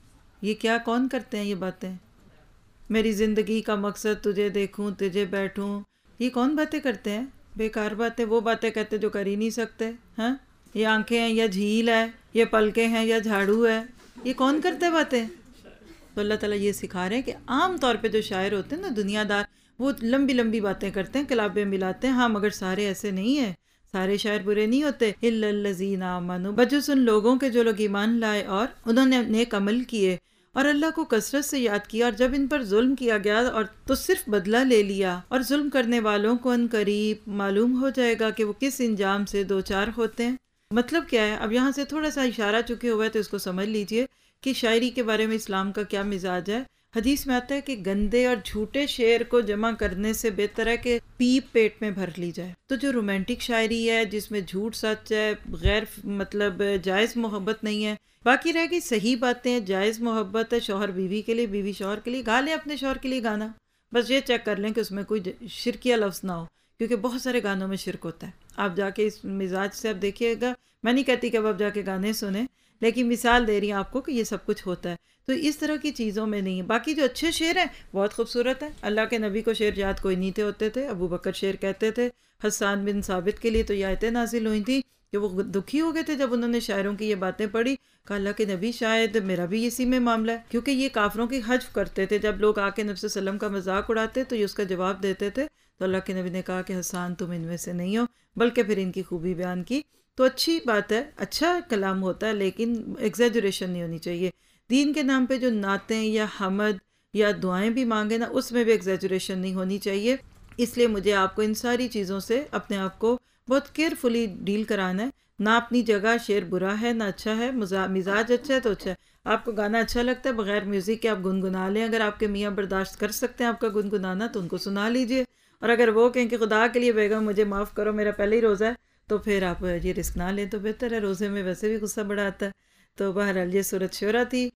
یہ کیا کون کرتے ہیں یہ باتیں؟ میری زندگی کا مقصد تجھے دیکھوں تجھے بیٹھوں، یہ کون باتیں کرتے ہیں؟ بیکار باتیں، وہ باتیں کہتے جو کر ہی نہیں سکتے ہیں۔ یہ آنکھیں ہیں یا جھیل ہے، یہ پلکیں ہیں یا جھاڑو ہے، یہ کون کرتے باتیں؟ تو اللہ تعالیٰ یہ سکھا رہے ہیں کہ عام طور پہ جو شاعر ہوتے ہیں نا، دنیا دار، وہ لمبی لمبی باتیں کرتے ہیں، کلابیں ملاتے ہیں، ہاں مگر سارے ایسے نہیں ہیں، سارے شاعر برے نہیں ہوتے۔ اِلَّا الَّذِينَ آمَنُوا، بجز ان لوگوں کے جو لوگ ایمان لائے اور انہوں نے نیک عمل کیے اور اللہ کو کثرت سے یاد کیا، اور جب ان پر ظلم کیا گیا اور تو صرف بدلہ لے لیا، اور ظلم کرنے والوں کو ان قریب معلوم ہو جائے گا کہ وہ کس انجام سے دوچار ہوتے ہیں۔ مطلب کیا ہے؟ اب یہاں سے تھوڑا سا اشارہ چکے ہوا ہے تو اس کو سمجھ لیجئے کہ شاعری کے بارے میں اسلام کا کیا مزاج ہے۔ حدیث میں آتا ہے کہ گندے اور جھوٹے شعر کو جمع کرنے سے بہتر ہے کہ پیپ پیٹ میں بھر لی جائے۔ تو جو رومانٹک شاعری ہے جس میں جھوٹ سچ ہے، غیر مطلب جائز محبت نہیں ہے، باقی رہ گئی صحیح باتیں، جائز محبت ہے، شوہر بیوی کے لیے، بیوی شوہر کے لیے، گا لیں اپنے شوہر کے لیے گانا، بس یہ چیک کر لیں کہ اس میں کوئی شرکیہ لفظ نہ ہو، کیونکہ بہت سارے گانوں میں شرک ہوتا ہے۔ آپ جا کے اس مزاج سے آپ دیکھیے گا، میں نہیں کہتی کہ اب آپ جا کے گانے سنیں، لیکن مثال دے رہی ہیں آپ کو کہ یہ سب کچھ ہوتا ہے، تو اس طرح کی چیزوں میں نہیں ہے۔ باقی جو اچھے شعر ہیں بہت خوبصورت ہیں، اللہ کے نبی کو شعر یاد کوئی نہیں تھے ہوتے تھے، ابو بکر شعر کہتے تھے، حسان بن ثابت کے لیے تو یہ آیتیں نازل ہوئی تھیں کہ وہ دکھی ہو گئے تھے جب انہوں نے شاعروں کی یہ باتیں پڑھی، کہ اللہ کے نبی شاید میرا بھی اسی میں معاملہ ہے، کیونکہ یہ کافروں کی حجف کرتے تھے، جب لوگ آ کے نبی صلی اللہ علیہ وسلم کا مذاق اڑاتے تو یہ اس کا جواب دیتے تھے، تو اللہ کے نبی نے کہا کہ حسان تم ان میں سے نہیں ہو، بلکہ پھر ان کی خوبی بیان کی۔ تو اچھی بات ہے، اچھا کلام ہوتا ہے، لیکن ایگزیجریشن نہیں ہونی چاہیے۔ دین کے نام پہ جو نعتیں یا حمد یا دعائیں بھی مانگے نا، اس میں بھی ایگزیجریشن نہیں ہونی چاہیے۔ اس لیے مجھے آپ کو ان ساری چیزوں سے اپنے آپ کو بہت کیئرفلی ڈیل کرانا ہے۔ نہ اپنی جگہ شعر برا ہے نہ اچھا ہے، مزا- مزاج اچھا ہے تو اچھا ہے۔ آپ کو گانا اچھا لگتا ہے بغیر میوزک کے آپ گنگنا لیں، اگر آپ کے میاں برداشت کر سکتے ہیں آپ کا گنگنانا تو ان کو سنا لیجئے، اور اگر وہ کہیں کہ خدا کے لیے بیگم مجھے معاف کرو میرا پہلے ہی روزہ ہے، تو پھر آپ یہ رسک نہ لیں تو بہتر ہے، روزے میں ویسے بھی غصہ بڑا آتا ہے۔ تو بہرحال یہ صورت شعرا تھی۔